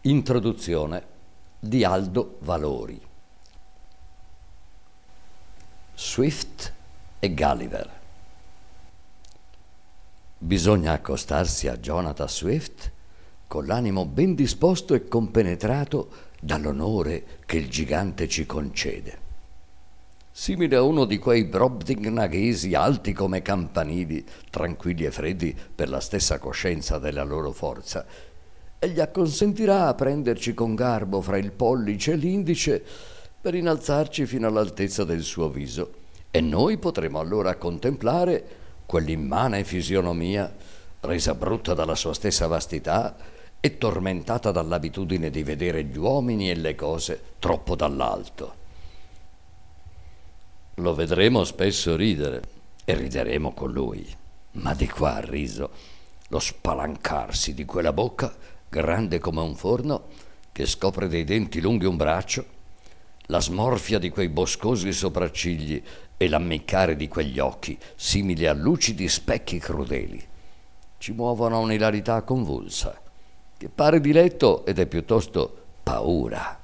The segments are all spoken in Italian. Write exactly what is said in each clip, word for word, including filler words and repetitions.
Introduzione di Aldo Valori. Swift e Gulliver. Bisogna accostarsi a Jonathan Swift con l'animo ben disposto e compenetrato dall'onore che il gigante ci concede. Simile a uno di quei brobdingnaghesi alti come campanili, tranquilli e freddi per la stessa coscienza della loro forza, egli acconsentirà a prenderci con garbo fra il pollice e l'indice per innalzarci fino all'altezza del suo viso, e noi potremo allora contemplare quell'immane fisionomia, resa brutta dalla sua stessa vastità e tormentata dall'abitudine di vedere gli uomini e le cose troppo dall'alto. Lo vedremo spesso ridere e rideremo con lui, ma di qua al riso, lo spalancarsi di quella bocca grande come un forno, che scopre dei denti lunghi un braccio, la smorfia di quei boscosi sopraccigli e l'ammiccare di quegli occhi, simili a lucidi specchi crudeli, ci muovono a un'ilarità convulsa, che pare diletto ed è piuttosto paura.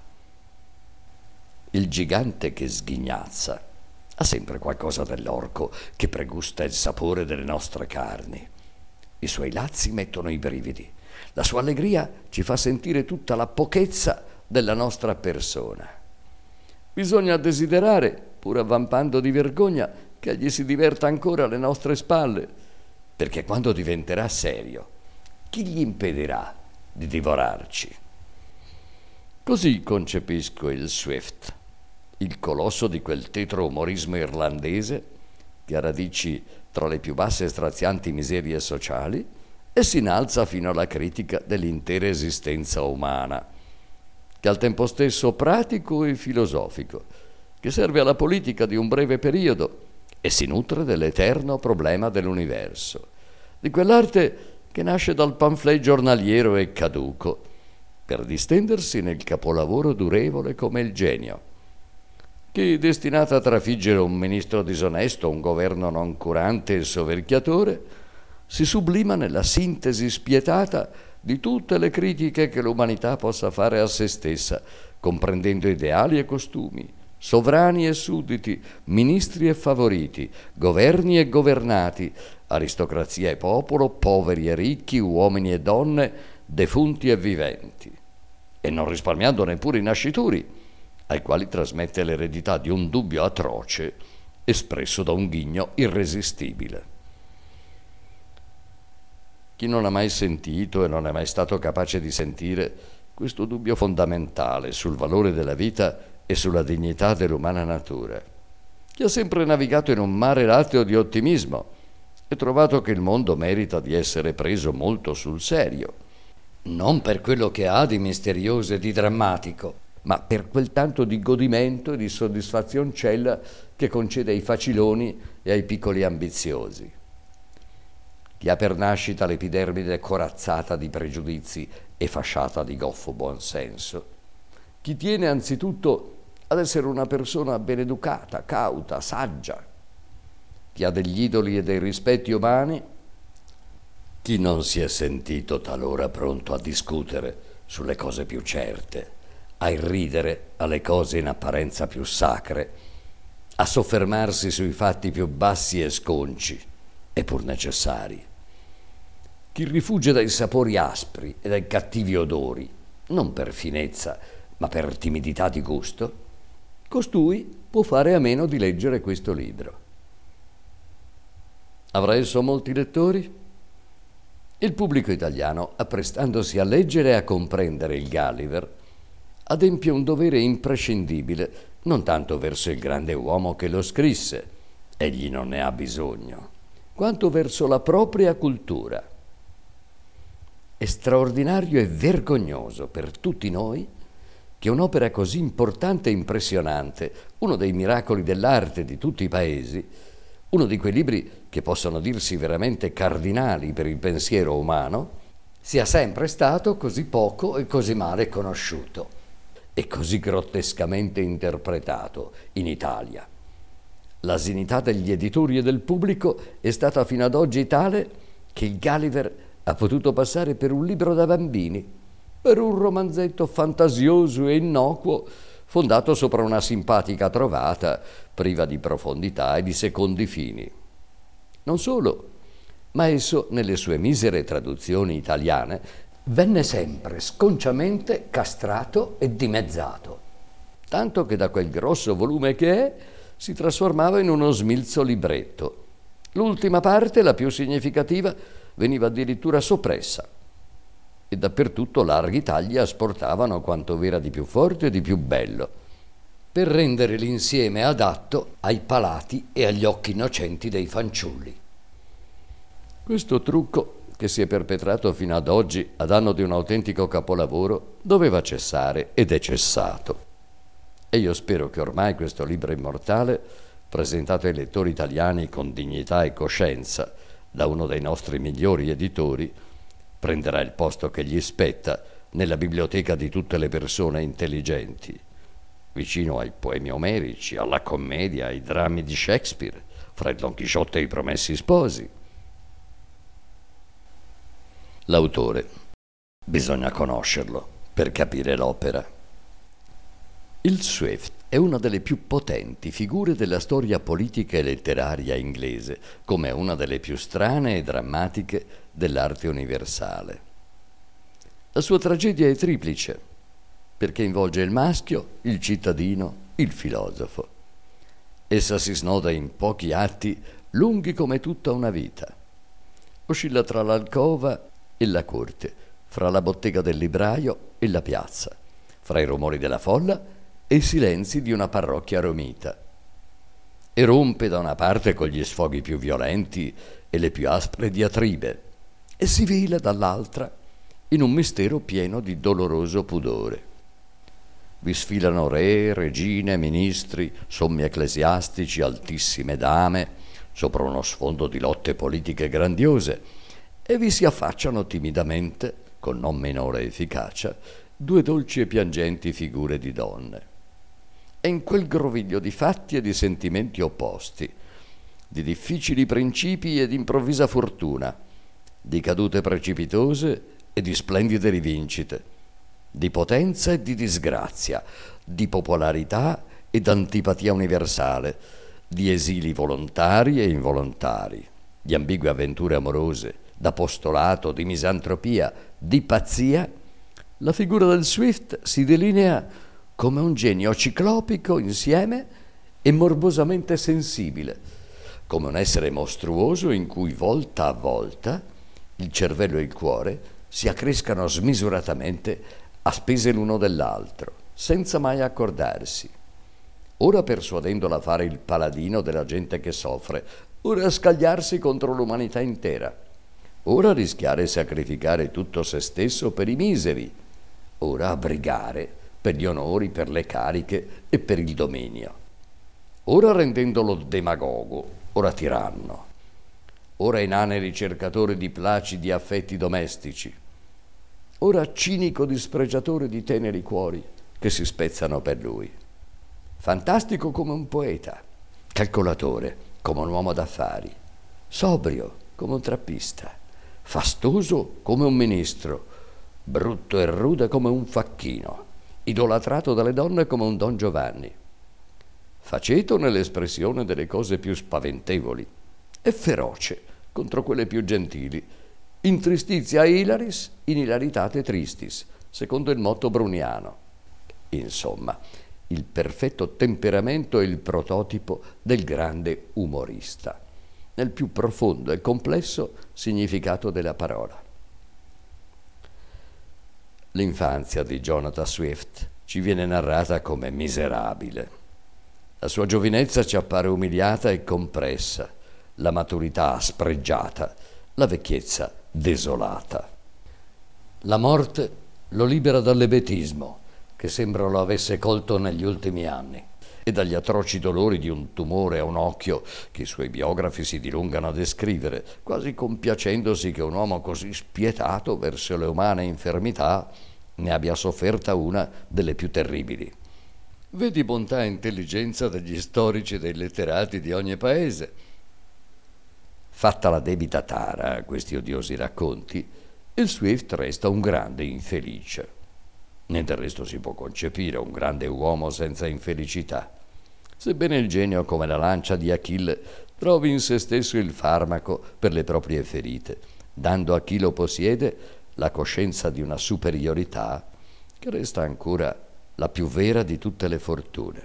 Il gigante che sghignazza ha sempre qualcosa dell'orco che pregusta il sapore delle nostre carni. I suoi lazzi mettono i brividi. La sua allegria ci fa sentire tutta la pochezza della nostra persona. Bisogna desiderare, pur avvampando di vergogna, che egli si diverta ancora alle nostre spalle, perché quando diventerà serio, chi gli impedirà di divorarci? Così concepisco il Swift, il colosso di quel tetro umorismo irlandese che ha radici tra le più basse e strazianti miserie sociali e si innalza fino alla critica dell'intera esistenza umana, che è al tempo stesso pratico e filosofico, che serve alla politica di un breve periodo e si nutre dell'eterno problema dell'universo, di quell'arte che nasce dal pamphlet giornaliero e caduco, per distendersi nel capolavoro durevole come il genio, che, destinata a trafiggere un ministro disonesto, un governo non curante e soverchiatore, si sublima nella sintesi spietata di tutte le critiche che l'umanità possa fare a se stessa, comprendendo ideali e costumi, sovrani e sudditi, ministri e favoriti, governi e governati, aristocrazia e popolo, poveri e ricchi, uomini e donne, defunti e viventi, e non risparmiando neppure i nascituri, ai quali trasmette l'eredità di un dubbio atroce espresso da un ghigno irresistibile. Chi non ha mai sentito e non è mai stato capace di sentire questo dubbio fondamentale sul valore della vita e sulla dignità dell'umana natura? Chi ha sempre navigato in un mare lateo di ottimismo e trovato che il mondo merita di essere preso molto sul serio, non per quello che ha di misterioso e di drammatico, ma per quel tanto di godimento e di soddisfazioncella che concede ai faciloni e ai piccoli ambiziosi. Chi ha per nascita l'epidermide corazzata di pregiudizi e fasciata di goffo buonsenso. Chi tiene anzitutto ad essere una persona ben educata, cauta, saggia. Chi ha degli idoli e dei rispetti umani. Chi non si è sentito talora pronto a discutere sulle cose più certe, a irridere alle cose in apparenza più sacre, a soffermarsi sui fatti più bassi e sconci, eppur necessari. Chi rifugge dai sapori aspri e dai cattivi odori, non per finezza, ma per timidità di gusto, costui può fare a meno di leggere questo libro. Avrà esso molti lettori? Il pubblico italiano, apprestandosi a leggere e a comprendere il Gulliver, adempie un dovere imprescindibile, non tanto verso il grande uomo che lo scrisse, egli non ne ha bisogno, quanto verso la propria cultura. È straordinario e vergognoso per tutti noi che un'opera così importante e impressionante, uno dei miracoli dell'arte di tutti i paesi, uno di quei libri che possono dirsi veramente cardinali per il pensiero umano, sia sempre stato così poco e così male conosciuto e così grottescamente interpretato in Italia. L'asinità degli editori e del pubblico è stata fino ad oggi tale che il Gulliver ha potuto passare per un libro da bambini per un romanzetto fantasioso e innocuo fondato sopra una simpatica trovata priva di profondità e di secondi fini. Non solo, ma esso, nelle sue misere traduzioni italiane, venne sempre sconciamente castrato e dimezzato, tanto che da quel grosso volume che è si trasformava in uno smilzo libretto. L'ultima parte, la più significativa, veniva addirittura soppressa e dappertutto larghi tagli asportavano quanto v'era di più forte e di più bello, per rendere l'insieme adatto ai palati e agli occhi innocenti dei fanciulli. Questo trucco, che si è perpetrato fino ad oggi a danno di un autentico capolavoro, doveva cessare ed è cessato. E io spero che ormai questo libro immortale, presentato ai lettori italiani con dignità e coscienza da uno dei nostri migliori editori, prenderà il posto che gli spetta nella biblioteca di tutte le persone intelligenti, vicino ai poemi omerici, alla commedia, ai drammi di Shakespeare, fra il Don Chisciotte e i Promessi Sposi. L'autore. Bisogna conoscerlo per capire l'opera. Il Swift è una delle più potenti figure della storia politica e letteraria inglese, come una delle più strane e drammatiche dell'arte universale. La sua tragedia è triplice, perché involge il maschio, il cittadino, il filosofo. Essa si snoda in pochi atti lunghi come tutta una vita. Oscilla tra l'alcova e la corte, fra la bottega del libraio e la piazza, fra i rumori della folla e i silenzi di una parrocchia romita. E rompe da una parte con gli sfoghi più violenti e le più aspre diatribe, e si vela dall'altra in un mistero pieno di doloroso pudore. Vi sfilano re, regine, ministri, sommi ecclesiastici, altissime dame, sopra uno sfondo di lotte politiche grandiose, e vi si affacciano timidamente, con non minore efficacia, due dolci e piangenti figure di donne. E in quel groviglio di fatti e di sentimenti opposti, di difficili principi e di improvvisa fortuna, di cadute precipitose e di splendide rivincite, di potenza e di disgrazia, di popolarità ed antipatia universale, di esili volontari e involontari, di ambigue avventure amorose, d'apostolato, di misantropia, di pazzia, la figura del Swift si delinea come un genio ciclopico insieme e morbosamente sensibile, come un essere mostruoso in cui volta a volta il cervello e il cuore si accrescano smisuratamente a spese l'uno dell'altro, senza mai accordarsi, ora persuadendola a fare il paladino della gente che soffre, ora a scagliarsi contro l'umanità intera, ora a rischiare e sacrificare tutto se stesso per i miseri, ora a brigare per gli onori, per le cariche e per il dominio, ora rendendolo demagogo, ora tiranno, ora inane ricercatore di placidi affetti domestici, ora cinico dispregiatore di teneri cuori che si spezzano per lui, fantastico come un poeta, calcolatore come un uomo d'affari, sobrio come un trappista, fastoso come un ministro, brutto e rude come un facchino, idolatrato dalle donne come un Don Giovanni, faceto nell'espressione delle cose più spaventevoli e feroce contro quelle più gentili, in tristizia hilaris, in hilaritate tristis, secondo il motto bruniano. Insomma, il perfetto temperamento e il prototipo del grande umorista, nel più profondo e complesso significato della parola. L'infanzia di Jonathan Swift ci viene narrata come miserabile. La sua giovinezza ci appare umiliata e compressa, la maturità spregiata, la vecchiezza desolata. La morte lo libera dall'ebetismo, che sembra lo avesse colto negli ultimi anni, e dagli atroci dolori di un tumore a un occhio che i suoi biografi si dilungano a descrivere, quasi compiacendosi che un uomo così spietato verso le umane infermità ne abbia sofferta una delle più terribili. Vedi bontà e intelligenza degli storici e dei letterati di ogni paese. Fatta la debita tara a questi odiosi racconti, il Swift resta un grande infelice. né del resto si può concepire un grande uomo senza infelicità. Sebbene il genio, come la lancia di Achille, trovi in se stesso il farmaco per le proprie ferite, dando a chi lo possiede la coscienza di una superiorità che resta ancora la più vera di tutte le fortune.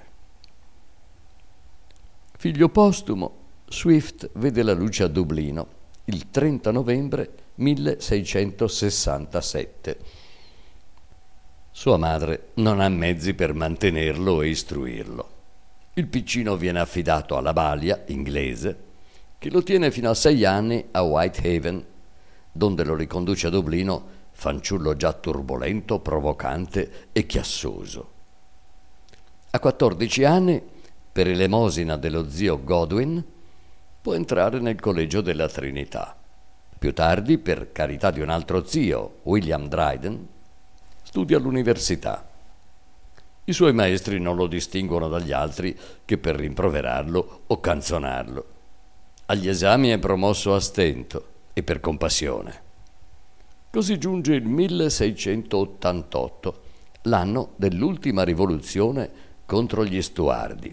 Figlio postumo, Swift vede la luce a Dublino il trenta novembre milleseicentosessantasette. Sua madre non ha mezzi per mantenerlo e istruirlo. Il piccino viene affidato alla balia inglese, che lo tiene fino a sei anni a Whitehaven, donde lo riconduce a Dublino, fanciullo già turbolento, provocante e chiassoso. A quattordici anni, per elemosina dello zio Godwin, può entrare nel collegio della Trinità. Più tardi, per carità di un altro zio, William Dryden, studia all'università. I suoi maestri non lo distinguono dagli altri che per rimproverarlo o canzonarlo. Agli esami è promosso a stento e per compassione. Così giunge il milleseicentottantotto, l'anno dell'ultima rivoluzione contro gli Stuardi.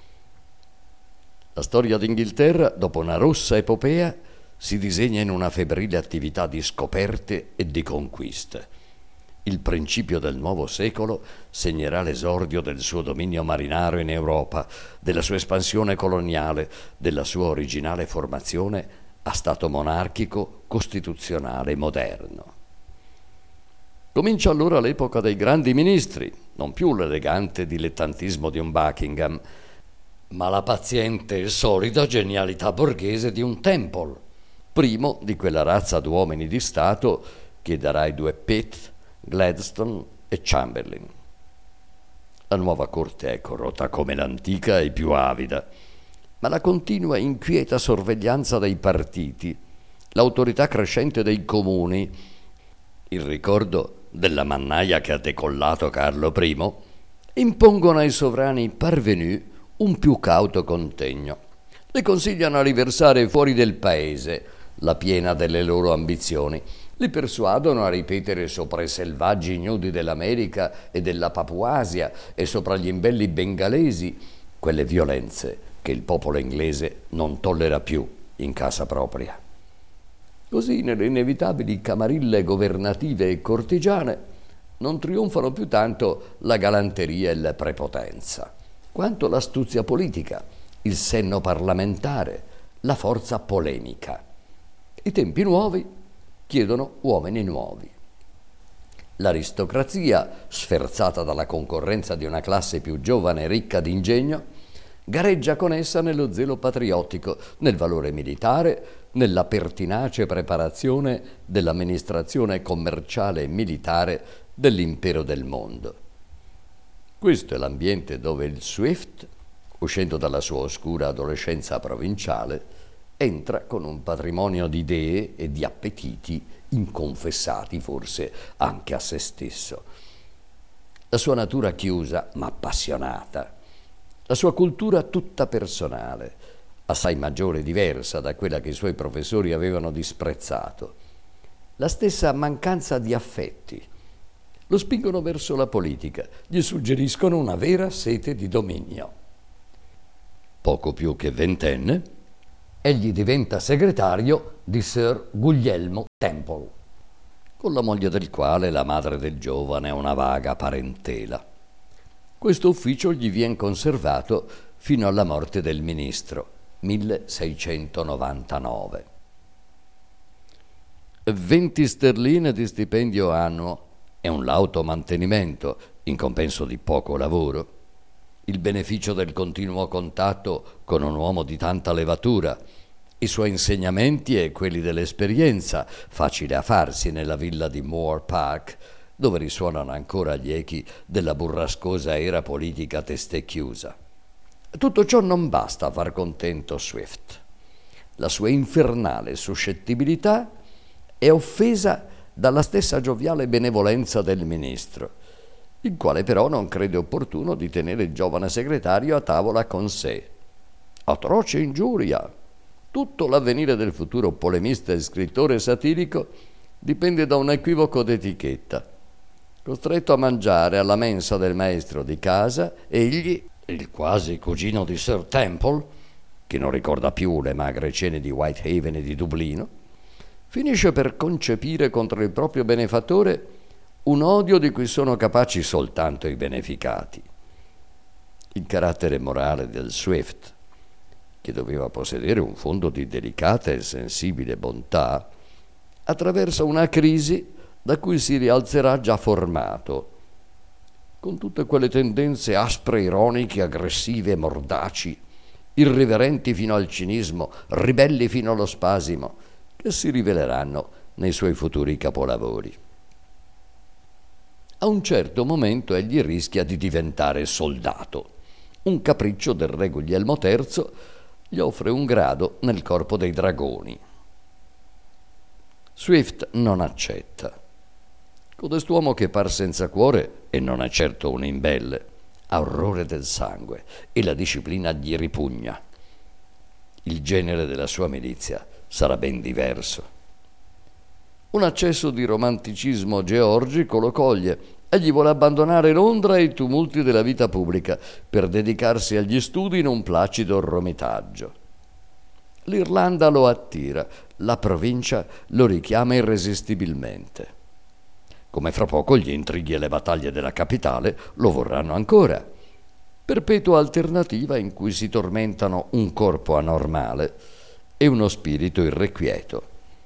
La storia d'Inghilterra, dopo una rossa epopea, si disegna in una febbrile attività di scoperte e di conquiste. Il principio del nuovo secolo segnerà l'esordio del suo dominio marinaro in Europa, della sua espansione coloniale, della sua originale formazione a stato monarchico, costituzionale, moderno. Comincia allora l'epoca dei grandi ministri, non più l'elegante dilettantismo di un Buckingham, ma la paziente e solida genialità borghese di un Temple, primo di quella razza d'uomini di Stato che darà i due Pitt, Gladstone e Chamberlain. La nuova corte è corrotta come l'antica e più avida, ma la continua inquieta sorveglianza dei partiti, l'autorità crescente dei comuni, il ricordo della mannaia che ha decollato Carlo primo, impongono ai sovrani parvenus un più cauto contegno. Le consigliano a riversare fuori del paese la piena delle loro ambizioni. Li persuadono a ripetere sopra i selvaggi ignudi dell'America e della Papuasia e sopra gli imbelli bengalesi quelle violenze che il popolo inglese non tollera più in casa propria. Così nelle inevitabili camarille governative e cortigiane non trionfano più tanto la galanteria e la prepotenza, quanto l'astuzia politica, il senno parlamentare, la forza polemica. I tempi nuovi chiedono uomini nuovi. L'aristocrazia, sferzata dalla concorrenza di una classe più giovane e ricca d'ingegno, gareggia con essa nello zelo patriottico, nel valore militare, nella pertinace preparazione dell'amministrazione commerciale e militare dell'impero del mondo. Questo è l'ambiente dove il Swift, uscendo dalla sua oscura adolescenza provinciale, entra con un patrimonio di idee e di appetiti inconfessati forse anche a se stesso. La sua natura chiusa ma appassionata, la sua cultura tutta personale, assai maggiore e diversa da quella che i suoi professori avevano disprezzato, la stessa mancanza di affetti, lo spingono verso la politica, gli suggeriscono una vera sete di dominio. Poco più che ventenne, egli diventa segretario di Sir Guglielmo Temple, con la moglie del quale la madre del giovane ha una vaga parentela. Questo ufficio gli viene conservato fino alla morte del ministro, milleseicentonovantanove. venti sterline di stipendio annuo e un lauto mantenimento in compenso di poco lavoro, il beneficio del continuo contatto con un uomo di tanta levatura, i suoi insegnamenti e quelli dell'esperienza, facile a farsi nella villa di Moor Park, dove risuonano ancora gli echi della burrascosa era politica testè chiusa. Tutto ciò non basta a far contento Swift. La sua infernale suscettibilità è offesa dalla stessa gioviale benevolenza del ministro, il quale però non crede opportuno di tenere il giovane segretario a tavola con sé. Atroce ingiuria! Tutto l'avvenire del futuro polemista e scrittore satirico dipende da un equivoco d'etichetta. Costretto a mangiare alla mensa del maestro di casa, egli, il quasi cugino di Sir Temple, che non ricorda più le magre cene di Whitehaven e di Dublino, finisce per concepire contro il proprio benefattore un odio di cui sono capaci soltanto i beneficati. Il carattere morale del Swift, che doveva possedere un fondo di delicata e sensibile bontà, attraversa una crisi da cui si rialzerà già formato, con tutte quelle tendenze aspre, ironiche, aggressive, mordaci, irriverenti fino al cinismo, ribelli fino allo spasimo, che si riveleranno nei suoi futuri capolavori. A un certo momento egli rischia di diventare soldato. Un capriccio del re Guglielmo terzo gli offre un grado nel corpo dei dragoni. Swift non accetta. Codest'uomo, che par senza cuore e non è certo un imbelle, ha orrore del sangue e la disciplina gli ripugna. Il genere della sua milizia sarà ben diverso. Un accesso di romanticismo georgico lo coglie. Egli vuole abbandonare Londra e i tumulti della vita pubblica per dedicarsi agli studi in un placido romitaggio. L'Irlanda lo attira, la provincia lo richiama irresistibilmente. Come fra poco gli intrighi e le battaglie della capitale lo vorranno ancora. Perpetua alternativa in cui si tormentano un corpo anormale e uno spirito irrequieto.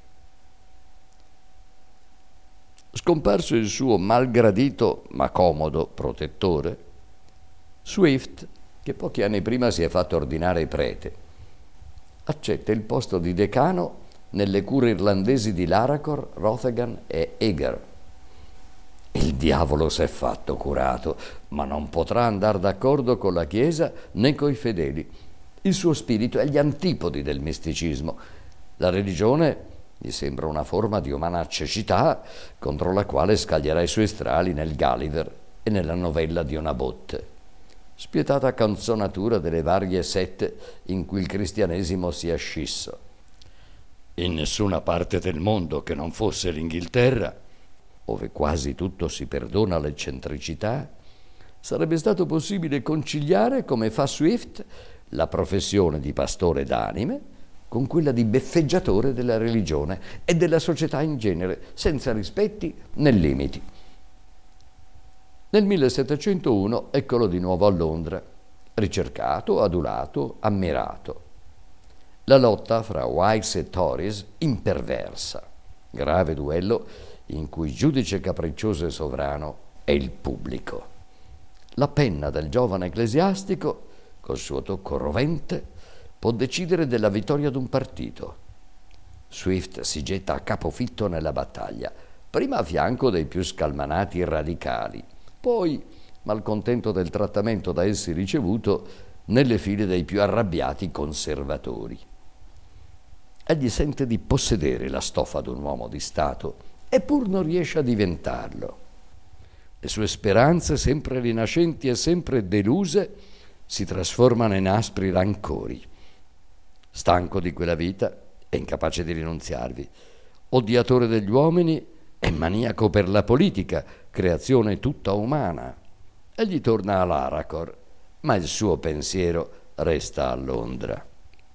Scomparso il suo malgradito ma comodo protettore, Swift, che pochi anni prima si è fatto ordinare prete, accetta il posto di decano nelle cure irlandesi di Laracor, Rotherham e Eger. Il diavolo s'è fatto curato, ma non potrà andare d'accordo con la Chiesa né coi fedeli. Il suo spirito è agli antipodi del misticismo. La religione gli sembra una forma di umana cecità contro la quale scaglierà i suoi strali nel Gulliver e nella novella di una botte. Spietata canzonatura delle varie sette in cui il cristianesimo si è scisso. In nessuna parte del mondo che non fosse l'Inghilterra, ove quasi tutto si perdona l'eccentricità, sarebbe stato possibile conciliare, come fa Swift, la professione di pastore d'anime con quella di beffeggiatore della religione e della società in genere, senza rispetti né limiti. Nel millesettecentouno eccolo di nuovo a Londra, ricercato, adulato, ammirato. La lotta fra Whigs e Tories imperversa, grave duello in cui giudice capriccioso e sovrano è il pubblico. La penna del giovane ecclesiastico, col suo tocco rovente, può decidere della vittoria d'un partito. Swift si getta a capofitto nella battaglia, prima a fianco dei più scalmanati radicali, poi, malcontento del trattamento da essi ricevuto, nelle file dei più arrabbiati conservatori. Egli sente di possedere la stoffa d'un uomo di Stato, eppur non riesce a diventarlo. Le sue speranze, sempre rinascenti e sempre deluse, si trasformano in aspri rancori. Stanco di quella vita e incapace di rinunziarvi, odiatore degli uomini e maniaco per la politica, creazione tutta umana. Egli torna a Laracor, ma il suo pensiero resta a Londra.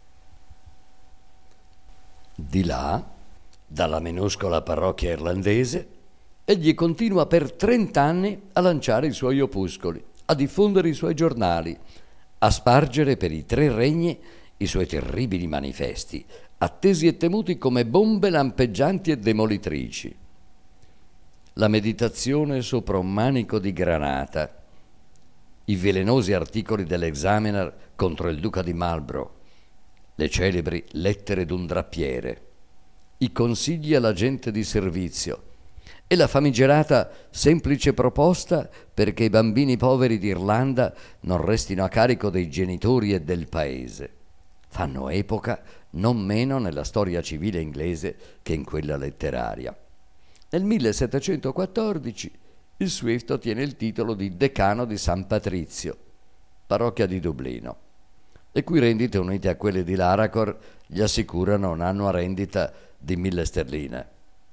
Di là, dalla minuscola parrocchia irlandese, egli continua per trent'anni a lanciare i suoi opuscoli, a diffondere i suoi giornali, a spargere per i tre regni i suoi terribili manifesti, attesi e temuti come bombe lampeggianti e demolitrici. La meditazione sopra un manico di granata, i velenosi articoli dell'Examiner contro il duca di Marlborough, le celebri lettere d'un drappiere, i consigli alla gente di servizio e la famigerata semplice proposta perché i bambini poveri d'Irlanda non restino a carico dei genitori e del paese fanno epoca non meno nella storia civile inglese che in quella letteraria. Nel millesettecentoquattordici il Swift ottiene il titolo di decano di San Patrizio, parrocchia di Dublino, le cui rendite unite a quelle di Laracor gli assicurano un'annua rendita di mille sterline.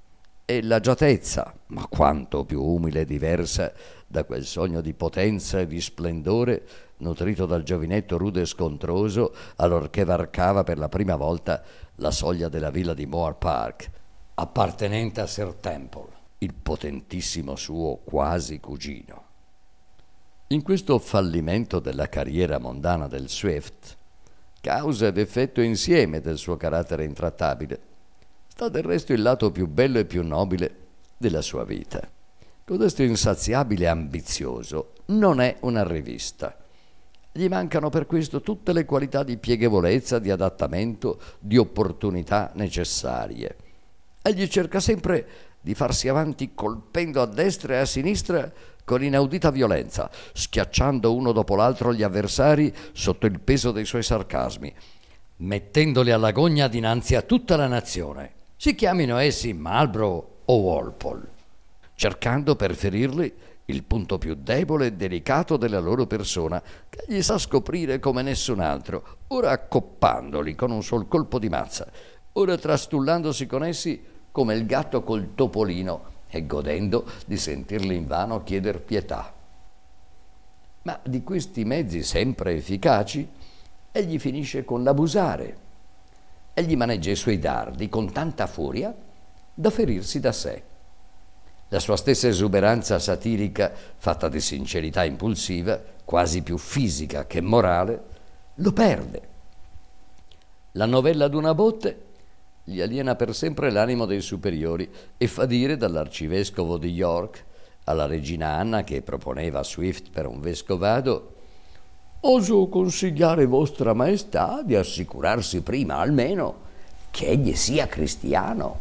e l'agiatezza, ma quanto più umile e diversa da quel sogno di potenza e di splendore nutrito dal giovinetto rude e scontroso allorché varcava per la prima volta la soglia della villa di Moor Park, appartenente a Sir Temple, il potentissimo suo quasi cugino. In questo fallimento della carriera mondana del Swift, causa ed effetto insieme del suo carattere intrattabile, sta del resto il lato più bello e più nobile della sua vita. Codesto insaziabile e ambizioso non è una rivista. Gli mancano per questo tutte le qualità di piegevolezza, di adattamento, di opportunità necessarie. Egli cerca sempre di farsi avanti colpendo a destra e a sinistra con inaudita violenza, schiacciando uno dopo l'altro gli avversari sotto il peso dei suoi sarcasmi, mettendoli alla gogna dinanzi a tutta la nazione, si chiamino essi Marlborough o Walpole, cercando per ferirli il punto più debole e delicato della loro persona, che gli sa scoprire come nessun altro, ora accoppandoli con un sol colpo di mazza, ora trastullandosi con essi come il gatto col topolino e godendo di sentirli invano chieder pietà. Ma di questi mezzi sempre efficaci, egli finisce con l'abusare. Egli maneggia i suoi dardi con tanta furia da ferirsi da sé. La sua stessa esuberanza satirica, fatta di sincerità impulsiva, quasi più fisica che morale, lo perde. La novella d'una botte gli aliena per sempre l'animo dei superiori e fa dire dall'arcivescovo di York alla regina Anna, che proponeva Swift per un vescovado: «Oso consigliare vostra maestà di assicurarsi prima almeno che egli sia cristiano».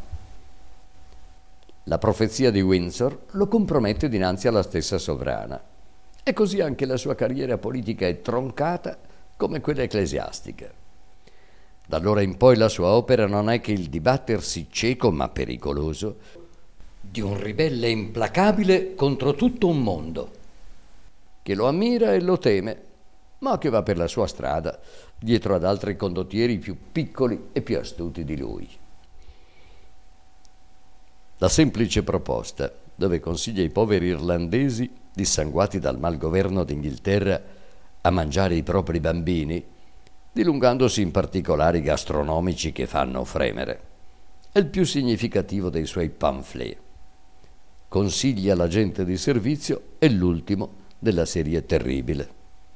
La profezia di Windsor lo compromette dinanzi alla stessa sovrana, e così anche la sua carriera politica è troncata come quella ecclesiastica. Da allora in poi la sua opera non è che il dibattersi cieco ma pericoloso di un ribelle implacabile contro tutto un mondo, che lo ammira e lo teme, ma che va per la sua strada dietro ad altri condottieri più piccoli e più astuti di lui. La semplice proposta, dove consiglia i poveri irlandesi dissanguati dal malgoverno d'Inghilterra a mangiare i propri bambini, dilungandosi in particolari gastronomici che fanno fremere, è il più significativo dei suoi pamphlet. Consiglia la gente di servizio è l'ultimo della serie terribile.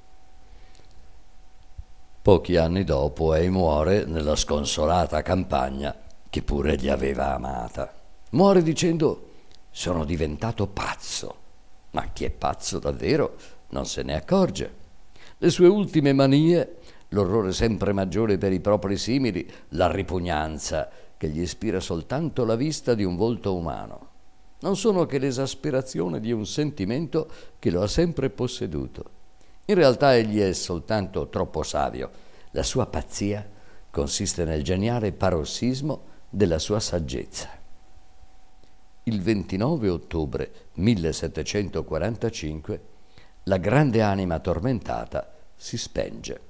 Pochi anni dopo ei muore nella sconsolata campagna che pure gli aveva amata. Muore dicendo: «Sono diventato pazzo». Ma chi è pazzo davvero non se ne accorge. Le sue ultime manie, l'orrore sempre maggiore per i propri simili, la ripugnanza che gli ispira soltanto la vista di un volto umano, non sono che l'esasperazione di un sentimento che lo ha sempre posseduto. In realtà egli è soltanto troppo savio. La sua pazzia consiste nel geniale parossismo della sua saggezza. Il ventinove ottobre millesettecentoquarantacinque la grande anima tormentata si spenge.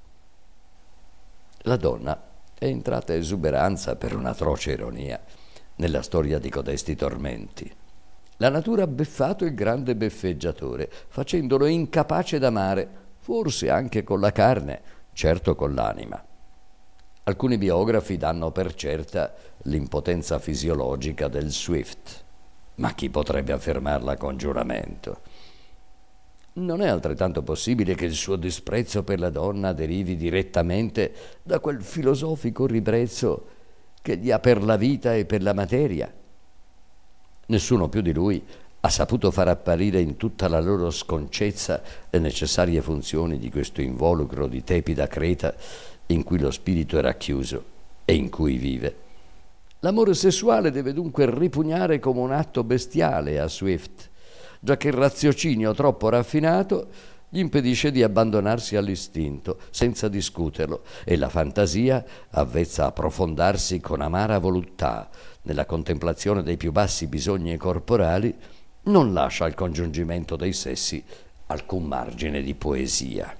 La donna è entrata esuberanza per un'atroce ironia nella storia di codesti tormenti. La natura ha beffato il grande beffeggiatore, facendolo incapace d'amare, forse anche con la carne, certo con l'anima. Alcuni biografi danno per certa l'impotenza fisiologica del Swift, ma chi potrebbe affermarla con giuramento? Non è altrettanto possibile che il suo disprezzo per la donna derivi direttamente da quel filosofico ribrezzo che gli ha per la vita e per la materia? Nessuno più di lui ha saputo far apparire in tutta la loro sconcezza le necessarie funzioni di questo involucro di tepida creta in cui lo spirito è racchiuso e in cui vive. L'amore sessuale deve dunque ripugnare come un atto bestiale a Swift, giacché il raziocinio troppo raffinato gli impedisce di abbandonarsi all'istinto senza discuterlo, e la fantasia, avvezza a profondarsi con amara voluttà nella contemplazione dei più bassi bisogni corporali, non lascia al congiungimento dei sessi alcun margine di poesia.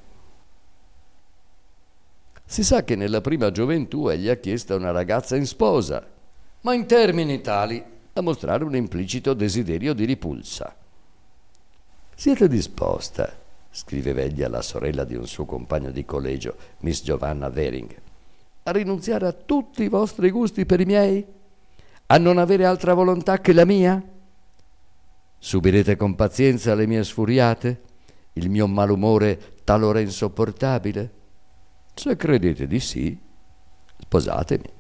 Si sa che nella prima gioventù egli ha chiesto una ragazza in sposa, ma in termini tali a mostrare un implicito desiderio di ripulsa. «Siete disposta», scriveva egli alla sorella di un suo compagno di collegio, Miss Giovanna Waring, «a rinunziare a tutti i vostri gusti per i miei? A non avere altra volontà che la mia? Subirete con pazienza le mie sfuriate? Il mio malumore talora insopportabile? Se credete di sì, sposatemi».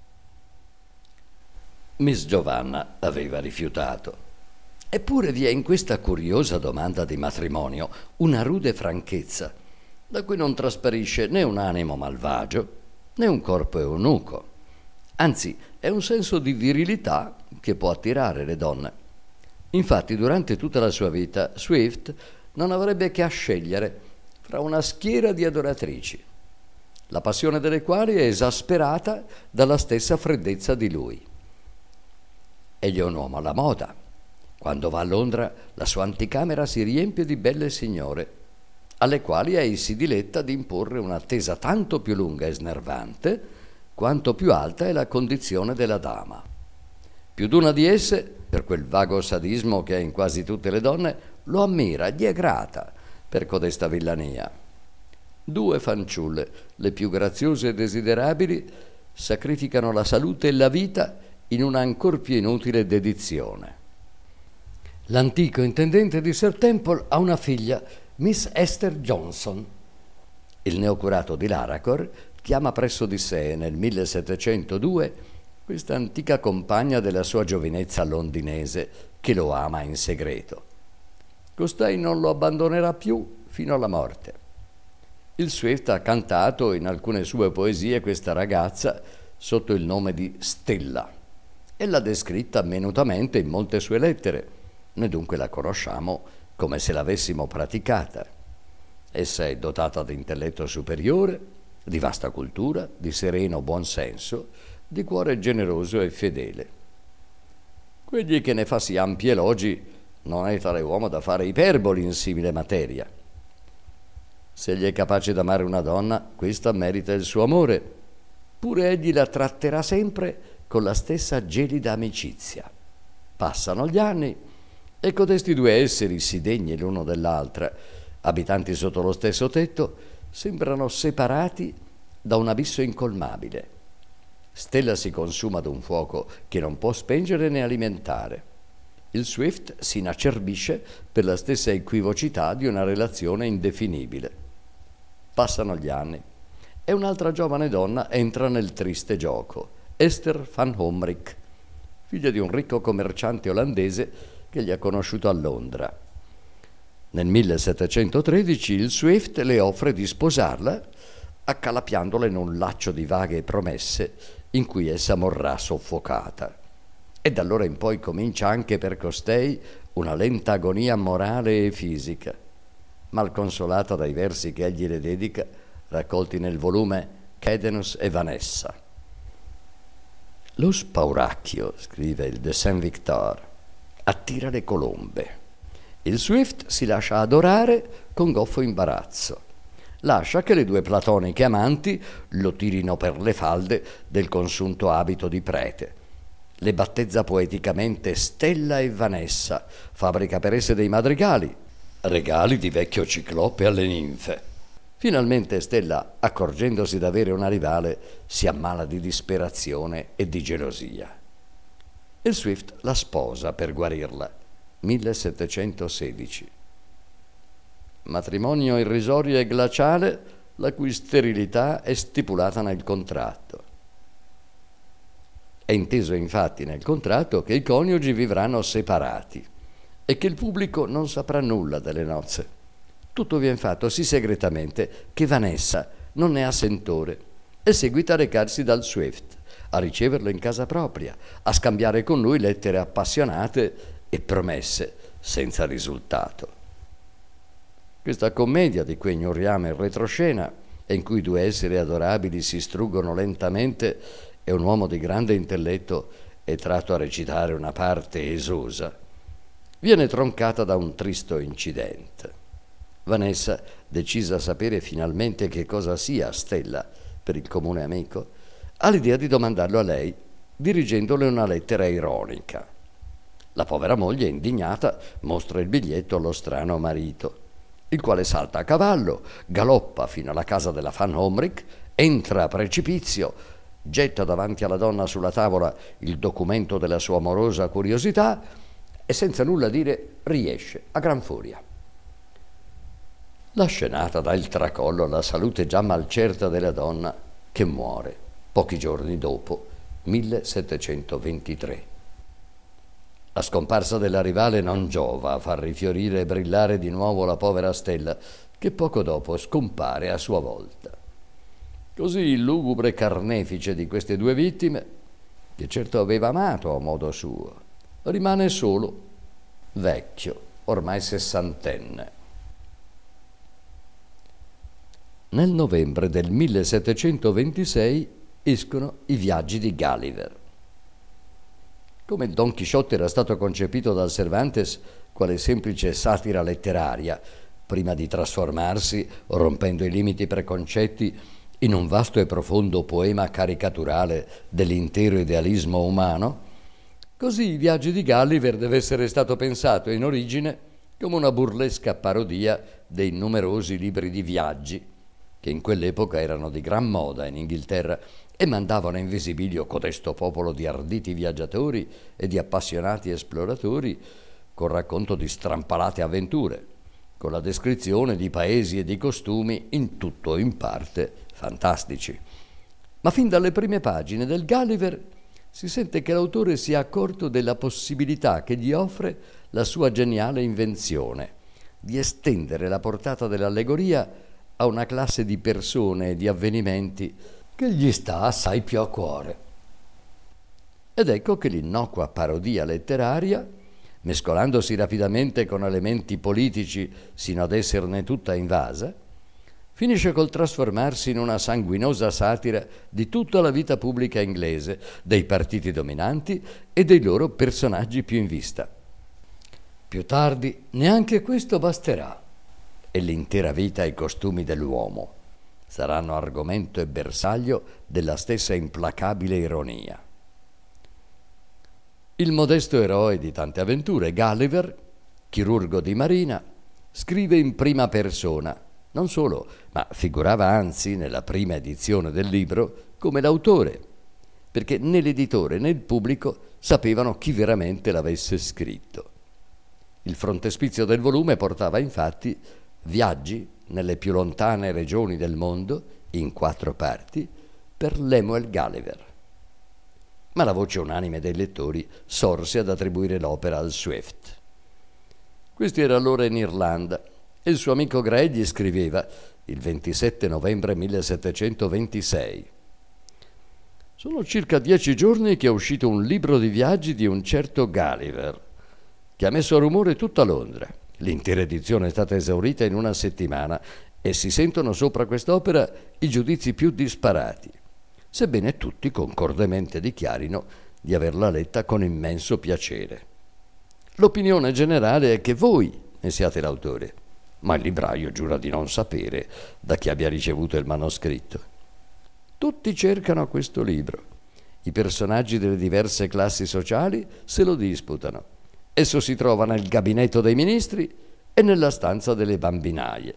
Miss Giovanna aveva rifiutato. Eppure vi è in questa curiosa domanda di matrimonio una rude franchezza, da cui non trasparisce né un animo malvagio, né un corpo eunuco. Anzi, è un senso di virilità che può attirare le donne. Infatti, durante tutta la sua vita, Swift non avrebbe che a scegliere fra una schiera di adoratrici, la passione delle quali è esasperata dalla stessa freddezza di lui. Egli è un uomo alla moda. Quando va a Londra, la sua anticamera si riempie di belle signore, alle quali egli si diletta di imporre un'attesa tanto più lunga e snervante, quanto più alta è la condizione della dama. Più d'una di esse, per quel vago sadismo che è in quasi tutte le donne, lo ammira, gli è grata per codesta villania. Due fanciulle, le più graziose e desiderabili, sacrificano la salute e la vita in una ancor più inutile dedizione. L'antico intendente di Sir Temple ha una figlia, Miss Esther Johnson. Il neocurato di Laracore chiama presso di sé nel millesettecentodue questa antica compagna della sua giovinezza londinese, che lo ama in segreto. Costei non lo abbandonerà più fino alla morte. Il Swift ha cantato in alcune sue poesie questa ragazza sotto il nome di Stella e l'ha descritta minutamente in molte sue lettere. Noi dunque la conosciamo come se l'avessimo praticata. Essa è dotata di intelletto superiore, di vasta cultura, di sereno buonsenso, di cuore generoso e fedele. Quegli che ne fa sì ampi elogi non è tale uomo da fare iperboli in simile materia. Se egli è capace d'amare una donna, questa merita il suo amore, pure egli la tratterà sempre con la stessa gelida amicizia. Passano gli anni e codesti due esseri, sì degni l'uno dell'altra, abitanti sotto lo stesso tetto, sembrano separati da un abisso incolmabile. Stella si consuma d'un fuoco che non può spengere né alimentare. Il Swift si inacerbisce per la stessa equivocità di una relazione indefinibile. Passano gli anni e un'altra giovane donna entra nel triste gioco, Esther van Homrich, figlia di un ricco commerciante olandese che gli ha conosciuto a Londra. Nel millesettecentotredici il Swift le offre di sposarla, accalappiandola in un laccio di vaghe promesse in cui essa morrà soffocata. E da allora in poi comincia anche per costei una lenta agonia morale e fisica, mal consolata dai versi che egli le dedica, raccolti nel volume Cadence e Vanessa. Lo spauracchio, scrive il de Saint-Victor, attira le colombe. Il Swift si lascia adorare con goffo imbarazzo. Lascia che le due platoniche amanti lo tirino per le falde del consunto abito di prete. Le battezza poeticamente Stella e Vanessa, fabbrica per esse dei madrigali, regali di vecchio ciclope alle ninfe. Finalmente Stella, accorgendosi d'avere una rivale, si ammala di disperazione e di gelosia. Il Swift la sposa per guarirla, millesettecentosedici. Matrimonio irrisorio e glaciale, la cui sterilità è stipulata nel contratto. È inteso infatti nel contratto che i coniugi vivranno separati e che il pubblico non saprà nulla delle nozze. Tutto vien fatto sì segretamente che Vanessa non ne ha sentore e seguita a recarsi dal Swift, a riceverlo in casa propria, a scambiare con lui lettere appassionate e promesse senza risultato. Questa commedia di cui ignoriamo il retroscena e in cui due esseri adorabili si struggono lentamente e un uomo di grande intelletto è tratto a recitare una parte esosa, viene troncata da un tristo incidente. Vanessa, decisa a sapere finalmente che cosa sia Stella per il comune amico, ha l'idea di domandarlo a lei, dirigendole una lettera ironica. La povera moglie, indignata, mostra il biglietto allo strano marito, il quale salta a cavallo, galoppa fino alla casa della Van Homrich, entra a precipizio, getta davanti alla donna sulla tavola il documento della sua amorosa curiosità e senza nulla dire riesce a gran furia. La scenata dà il tracollo alla salute già malcerta della donna, che muore pochi giorni dopo, millesettecentoventitré. La scomparsa della rivale non giova a far rifiorire e brillare di nuovo la povera stella, che poco dopo scompare a sua volta. Così il lugubre carnefice di queste due vittime, che certo aveva amato a modo suo, rimane solo, vecchio, ormai sessantenne. Nel novembre del millesettecentoventisei escono I viaggi di Gulliver. Come Don Chisciotte era stato concepito dal Cervantes quale semplice satira letteraria, prima di trasformarsi, rompendo i limiti preconcetti, in un vasto e profondo poema caricaturale dell'intero idealismo umano, così I viaggi di Gulliver deve essere stato pensato in origine come una burlesca parodia dei numerosi libri di viaggi che in quell'epoca erano di gran moda in Inghilterra e mandavano in visibilio codesto popolo di arditi viaggiatori e di appassionati esploratori con racconto di strampalate avventure, con la descrizione di paesi e di costumi in tutto o in parte fantastici. Ma fin dalle prime pagine del Gulliver si sente che l'autore si è accorto della possibilità che gli offre la sua geniale invenzione di estendere la portata dell'allegoria a una classe di persone e di avvenimenti che gli sta assai più a cuore. Ed ecco che l'innocua parodia letteraria, mescolandosi rapidamente con elementi politici sino ad esserne tutta invasa, finisce col trasformarsi in una sanguinosa satira di tutta la vita pubblica inglese, dei partiti dominanti e dei loro personaggi più in vista. Più tardi neanche questo basterà e l'intera vita e i costumi dell'uomo saranno argomento e bersaglio della stessa implacabile ironia. Il modesto eroe di tante avventure, Gulliver, chirurgo di marina, scrive in prima persona, non solo, ma figurava anzi nella prima edizione del libro come l'autore, perché né l'editore né il pubblico sapevano chi veramente l'avesse scritto. Il frontespizio del volume portava infatti viaggi nelle più lontane regioni del mondo, in quattro parti, per Lemuel Gulliver. Ma la voce unanime dei lettori sorse ad attribuire l'opera al Swift. Questi era allora in Irlanda e il suo amico Gray gli scriveva il ventisette novembre millesettecentoventisei: «Sono circa dieci giorni che è uscito un libro di viaggi di un certo Gulliver, che ha messo a rumore tutta Londra. L'intera edizione è stata esaurita in una settimana e si sentono sopra quest'opera i giudizi più disparati, sebbene tutti concordemente dichiarino di averla letta con immenso piacere. L'opinione generale è che voi ne siate l'autore, ma il libraio giura di non sapere da chi abbia ricevuto il manoscritto. Tutti cercano questo libro. I personaggi delle diverse classi sociali se lo disputano. Esso si trova nel gabinetto dei ministri e nella stanza delle bambinaie».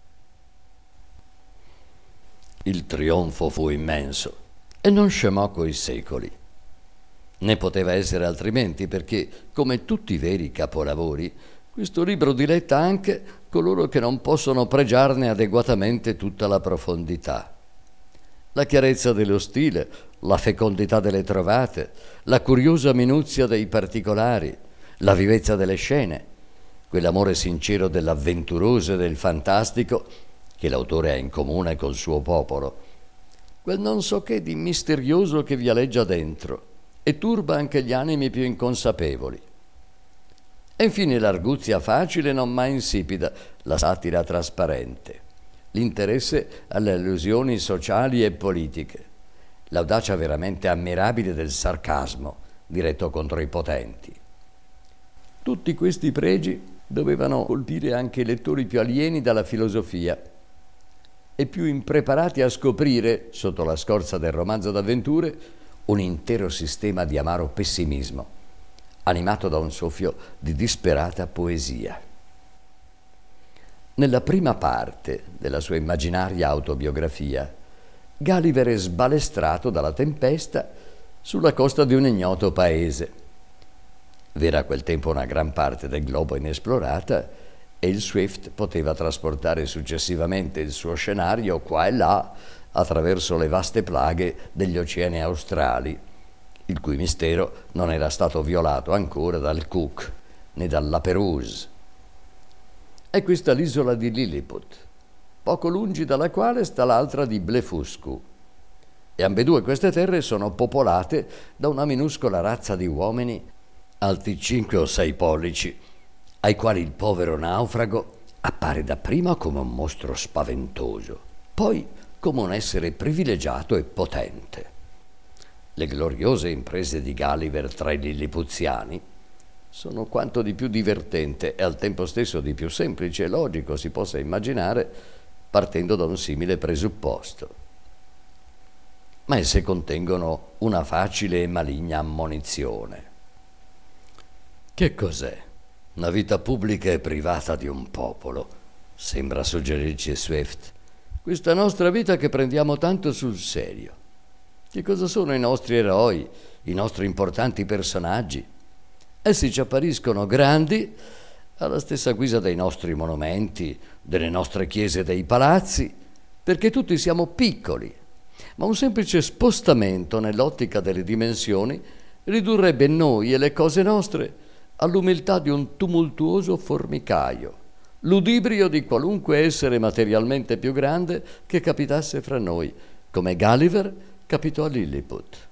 Il trionfo fu immenso e non scemò coi secoli. Ne poteva essere altrimenti perché, come tutti i veri capolavori, questo libro diletta anche coloro che non possono pregiarne adeguatamente tutta la profondità. La chiarezza dello stile, la fecondità delle trovate, la curiosa minuzia dei particolari, la vivezza delle scene, quell'amore sincero dell'avventuroso e del fantastico che l'autore ha in comune col suo popolo, quel non so che di misterioso che vi aleggia dentro e turba anche gli animi più inconsapevoli. E infine l'arguzia facile e non mai insipida, la satira trasparente, l'interesse alle allusioni sociali e politiche, l'audacia veramente ammirabile del sarcasmo diretto contro i potenti. Tutti questi pregi dovevano colpire anche i lettori più alieni dalla filosofia e più impreparati a scoprire, sotto la scorza del romanzo d'avventure, un intero sistema di amaro pessimismo, animato da un soffio di disperata poesia. Nella prima parte della sua immaginaria autobiografia, Gulliver è sbalestrato dalla tempesta sulla costa di un ignoto paese. V'era a quel tempo una gran parte del globo inesplorata e il Swift poteva trasportare successivamente il suo scenario qua e là attraverso le vaste plaghe degli oceani australi, il cui mistero non era stato violato ancora dal Cook né dalla Perouse. È questa l'isola di Lilliput, poco lungi dalla quale sta l'altra di Blefuscu, e ambedue queste terre sono popolate da una minuscola razza di uomini alti cinque o sei pollici, ai quali il povero naufrago appare dapprima come un mostro spaventoso, poi come un essere privilegiato e potente. Le gloriose imprese di Gulliver tra i lillipuziani sono quanto di più divertente e al tempo stesso di più semplice e logico si possa immaginare partendo da un simile presupposto. Ma esse contengono una facile e maligna ammonizione. Che cos'è? Una vita pubblica e privata di un popolo, sembra suggerirci Swift. Questa nostra vita che prendiamo tanto sul serio. Che cosa sono i nostri eroi, i nostri importanti personaggi? Essi ci appariscono grandi alla stessa guisa dei nostri monumenti, delle nostre chiese e dei palazzi, perché tutti siamo piccoli, ma un semplice spostamento nell'ottica delle dimensioni ridurrebbe noi e le cose nostre all'umiltà di un tumultuoso formicaio, ludibrio di qualunque essere materialmente più grande che capitasse fra noi, come Gulliver capitò a Lilliput.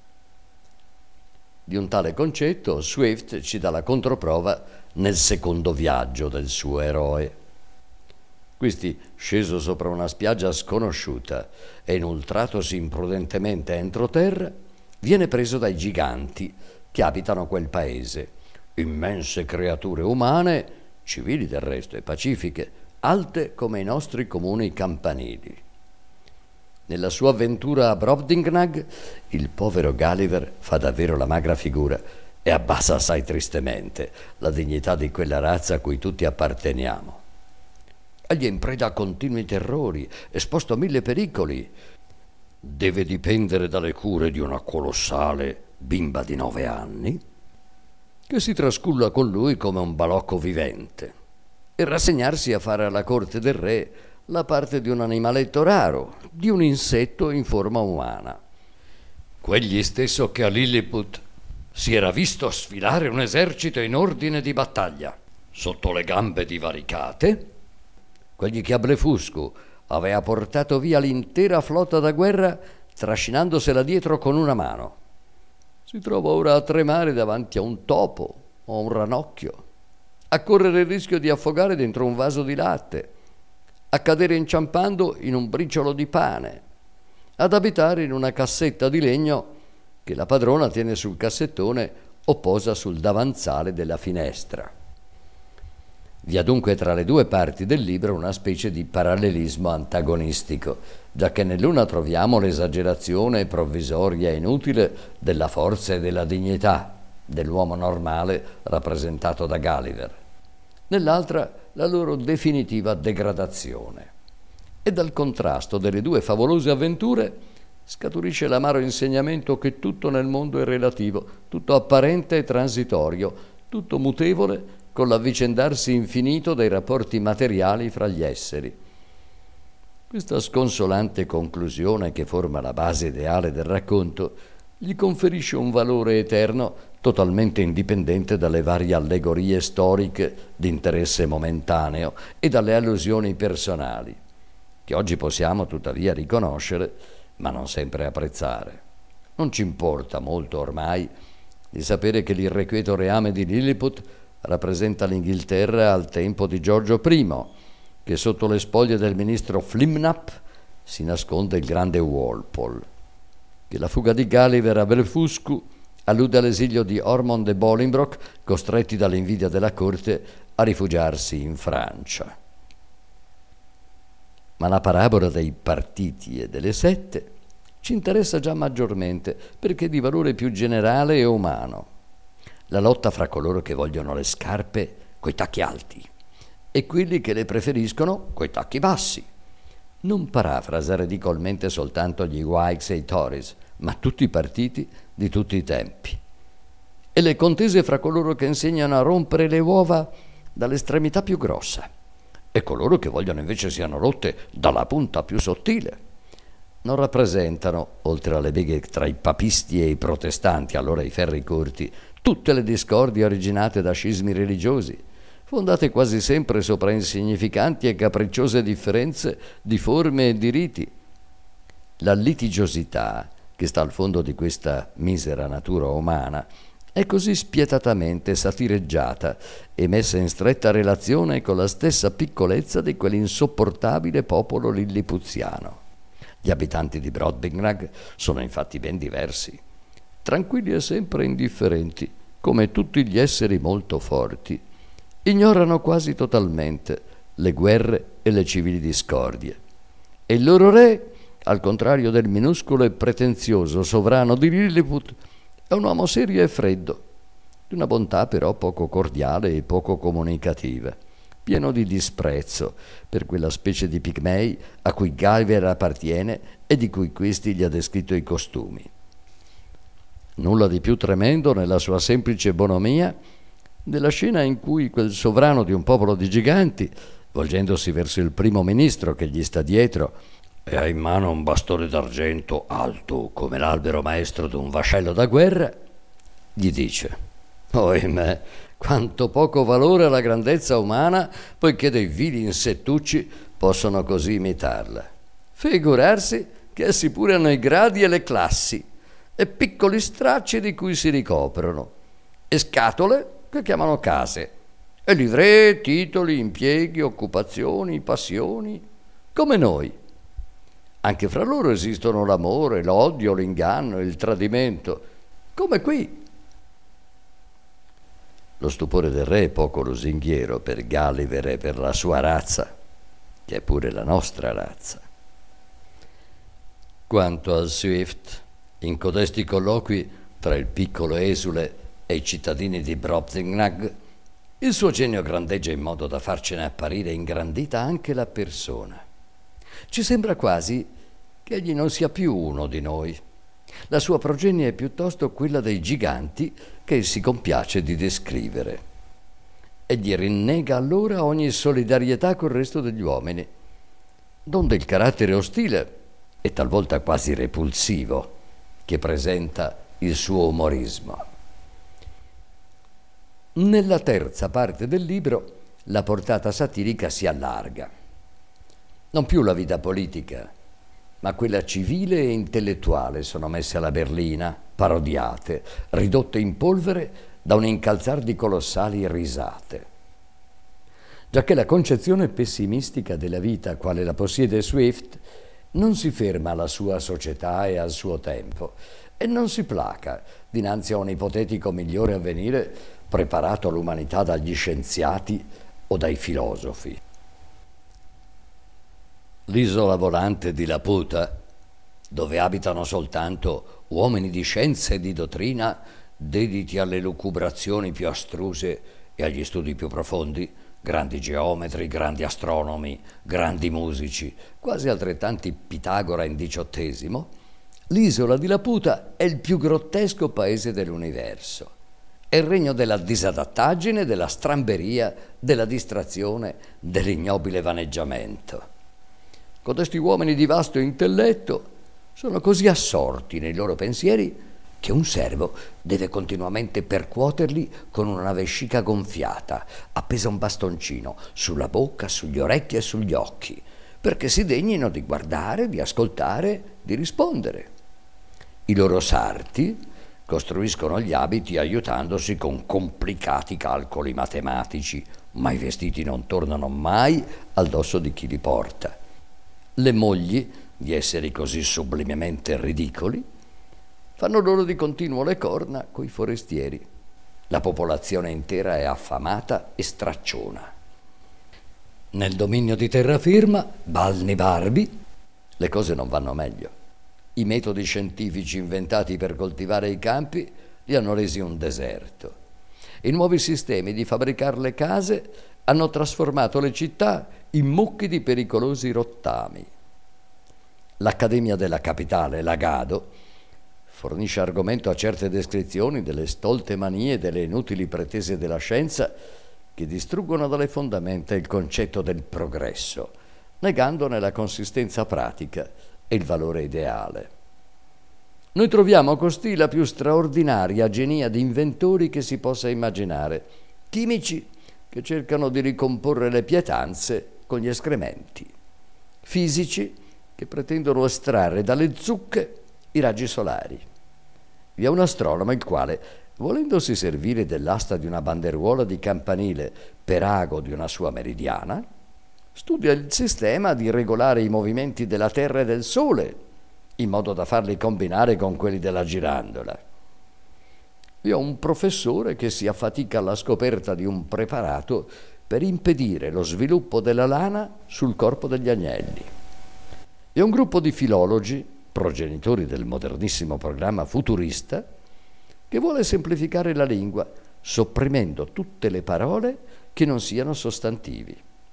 Di un tale concetto Swift ci dà la controprova nel secondo viaggio del suo eroe. Questi, sceso sopra una spiaggia sconosciuta e inoltratosi imprudentemente entroterra, viene preso dai giganti che abitano quel paese, immense creature umane, civili del resto e pacifiche, alte come i nostri comuni campanili. Nella sua avventura a Brobdingnag, il povero Gulliver fa davvero la magra figura e abbassa assai tristemente la dignità di quella razza a cui tutti apparteniamo. Egli è in preda a continui terrori, esposto a mille pericoli. Deve dipendere dalle cure di una colossale bimba di nove anni, che si trasculla con lui come un balocco vivente, e rassegnarsi a fare alla corte del re la parte di un animaletto raro, di un insetto in forma umana. Quegli stesso che a Lilliput si era visto sfilare un esercito in ordine di battaglia, sotto le gambe divaricate, quegli che a Blefuscu aveva portato via l'intera flotta da guerra trascinandosela dietro con una mano. Si trova ora a tremare davanti a un topo o a un ranocchio, a correre il rischio di affogare dentro un vaso di latte, a cadere inciampando in un briciolo di pane, ad abitare in una cassetta di legno che la padrona tiene sul cassettone o posa sul davanzale della finestra. Vi ha dunque tra le due parti del libro una specie di parallelismo antagonistico, giacché nell'una troviamo l'esagerazione provvisoria e inutile della forza e della dignità dell'uomo normale rappresentato da Gulliver, nell'altra la loro definitiva degradazione. E dal contrasto delle due favolose avventure scaturisce l'amaro insegnamento che tutto nel mondo è relativo, tutto apparente e transitorio, tutto mutevole con l'avvicendarsi infinito dei rapporti materiali fra gli esseri. Questa sconsolante conclusione, che forma la base ideale del racconto, gli conferisce un valore eterno totalmente indipendente dalle varie allegorie storiche di interesse momentaneo e dalle allusioni personali, che oggi possiamo tuttavia riconoscere, ma non sempre apprezzare. Non ci importa molto ormai di sapere che l'irrequieto reame di Lilliput rappresenta l'Inghilterra al tempo di Giorgio primo, che sotto le spoglie del ministro Flimnap si nasconde il grande Walpole, che la fuga di Gulliver a Blefuscu allude all'esilio di Ormond e Bolingbroke, costretti dall'invidia della corte a rifugiarsi in Francia. Ma la parabola dei partiti e delle sette ci interessa già maggiormente perché è di valore più generale e umano. la lotta fra coloro che vogliono le scarpe coi tacchi alti e quelli che le preferiscono coi tacchi bassi. Non parafrasa ridicolmente soltanto gli Whigs e i Tories, ma tutti i partiti di tutti i tempi. E le contese fra coloro che insegnano a rompere le uova dall'estremità più grossa e coloro che vogliono invece siano rotte dalla punta più sottile non rappresentano, oltre alle beghe tra i papisti e i protestanti, allora i ferri corti, tutte le discordie originate da scismi religiosi, fondate quasi sempre sopra insignificanti e capricciose differenze di forme e di riti. La litigiosità che sta al fondo di questa misera natura umana è così spietatamente satireggiata e messa in stretta relazione con la stessa piccolezza di quell'insopportabile popolo lillipuziano. Gli abitanti di Brobdingnag sono infatti ben diversi, tranquilli e sempre indifferenti, come tutti gli esseri molto forti. Ignorano quasi totalmente le guerre e le civili discordie. E il loro re, al contrario del minuscolo e pretenzioso sovrano di Lilliput, è un uomo serio e freddo, di una bontà però poco cordiale e poco comunicativa, pieno di disprezzo per quella specie di pigmei a cui Gulliver appartiene e di cui questi gli ha descritto i costumi. Nulla di più tremendo nella sua semplice bonomia della scena in cui quel sovrano di un popolo di giganti, volgendosi verso il primo ministro che gli sta dietro e ha in mano un bastone d'argento alto come l'albero maestro d'un vascello da guerra, gli dice: «Ohimè, quanto poco valore alla grandezza umana, poiché dei vili insettucci possono così imitarla. Figurarsi che essi pure hanno i gradi e le classi, e piccoli stracci di cui si ricoprono, e scatole che chiamano case, e livree, titoli, impieghi, occupazioni, passioni, come noi. Anche fra loro esistono l'amore, l'odio, l'inganno, il tradimento, come qui». Lo stupore del re è poco lusinghiero per Gulliver e per la sua razza, che è pure la nostra razza. Quanto al Swift, in codesti colloqui tra il piccolo esule e i cittadini di Brobdingnag, il suo genio grandeggia in modo da farcene apparire ingrandita anche la persona. Ci sembra quasi che egli non sia più uno di noi. La sua progenie è piuttosto quella dei giganti che si compiace di descrivere. Egli rinnega allora ogni solidarietà col resto degli uomini, donde il carattere ostile e talvolta quasi repulsivo che presenta il suo umorismo. Nella terza parte del libro la portata satirica si allarga. Non più la vita politica, ma quella civile e intellettuale sono messe alla berlina, parodiate, ridotte in polvere da un incalzar di colossali risate. Giacché la concezione pessimistica della vita, quale la possiede Swift, non si ferma alla sua società e al suo tempo e non si placa dinanzi a un ipotetico migliore avvenire preparato all'umanità dagli scienziati o dai filosofi. L'isola volante di Laputa, dove abitano soltanto uomini di scienza e di dottrina dediti alle lucubrazioni più astruse e agli studi più profondi, grandi geometri, grandi astronomi, grandi musici, quasi altrettanti Pitagora in diciottesimo, l'isola di Laputa è il più grottesco paese dell'universo. È il regno della disadattaggine, della stramberia, della distrazione, dell'ignobile vaneggiamento. Codesti uomini di vasto intelletto sono così assorti nei loro pensieri che un servo deve continuamente percuoterli con una vescica gonfiata, appesa a un bastoncino, sulla bocca, sugli orecchi e sugli occhi, perché si degnino di guardare, di ascoltare, di rispondere. I loro sarti costruiscono gli abiti aiutandosi con complicati calcoli matematici, ma i vestiti non tornano mai al dosso di chi li porta. Le mogli, di esseri così sublimemente ridicoli, fanno loro di continuo le corna coi forestieri. La popolazione intera è affamata e stracciona. Nel dominio di terraferma, Balni Barbi, le cose non vanno meglio. I metodi scientifici inventati per coltivare i campi li hanno resi un deserto. I nuovi sistemi di fabbricare le case hanno trasformato le città in mucchi di pericolosi rottami. L'Accademia della Capitale, l'Agado, fornisce argomento a certe descrizioni delle stolte manie e delle inutili pretese della scienza che distruggono dalle fondamenta il concetto del progresso, negandone la consistenza pratica e il valore ideale. Noi troviamo costì la più straordinaria genia di inventori che si possa immaginare, chimici che cercano di ricomporre le pietanze con gli escrementi, fisici che pretendono estrarre dalle zucche i raggi solari. Vi è un astronomo il quale, volendosi servire dell'asta di una banderuola di campanile per ago di una sua meridiana, studia il sistema di regolare i movimenti della Terra e del Sole, in modo da farli combinare con quelli della girandola. Vi è un professore che si affatica alla scoperta di un preparato per impedire lo sviluppo della lana sul corpo degli agnelli. Vi è un gruppo di filologi, progenitori del modernissimo programma futurista, che vuole semplificare la lingua, sopprimendo tutte le parole che non siano sostantivi.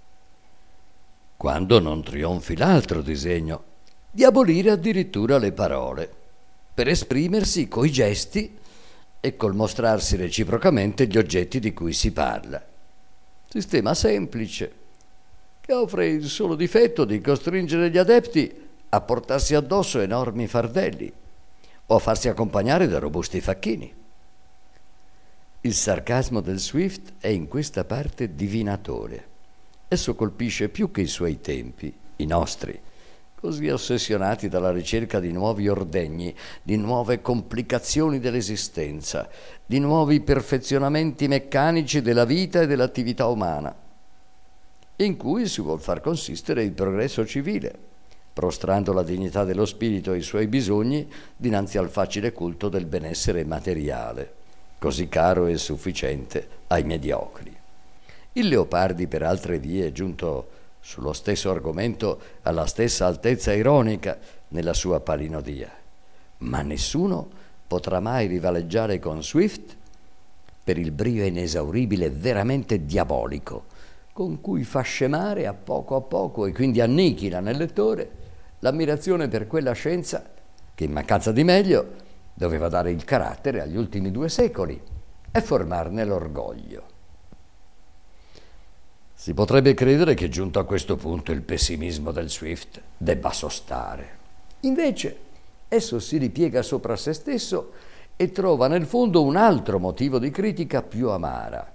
Quando non trionfi l'altro disegno, di abolire addirittura le parole, per esprimersi coi gesti e col mostrarsi reciprocamente gli oggetti di cui si parla. Sistema semplice, che offre il solo difetto di costringere gli adepti a portarsi addosso enormi fardelli o a farsi accompagnare da robusti facchini. Il sarcasmo del Swift è in questa parte divinatorio. Esso colpisce più che i suoi tempi, i nostri, così ossessionati dalla ricerca di nuovi ordegni, di nuove complicazioni dell'esistenza, di nuovi perfezionamenti meccanici della vita e dell'attività umana, in cui si vuol far consistere il progresso civile, prostrando la dignità dello spirito e i suoi bisogni dinanzi al facile culto del benessere materiale, così caro e sufficiente ai mediocri. Il Leopardi, per altre vie, è giunto sullo stesso argomento alla stessa altezza ironica nella sua palinodia, ma nessuno potrà mai rivaleggiare con Swift per il brio inesauribile, veramente diabolico, con cui fa scemare a poco a poco e quindi annichila nel lettore l'ammirazione per quella scienza che, in mancanza di meglio, doveva dare il carattere agli ultimi due secoli e formarne l'orgoglio. Si potrebbe credere che, giunto a questo punto, il pessimismo del Swift debba sostare. Invece, esso si ripiega sopra se stesso e trova nel fondo un altro motivo di critica più amara.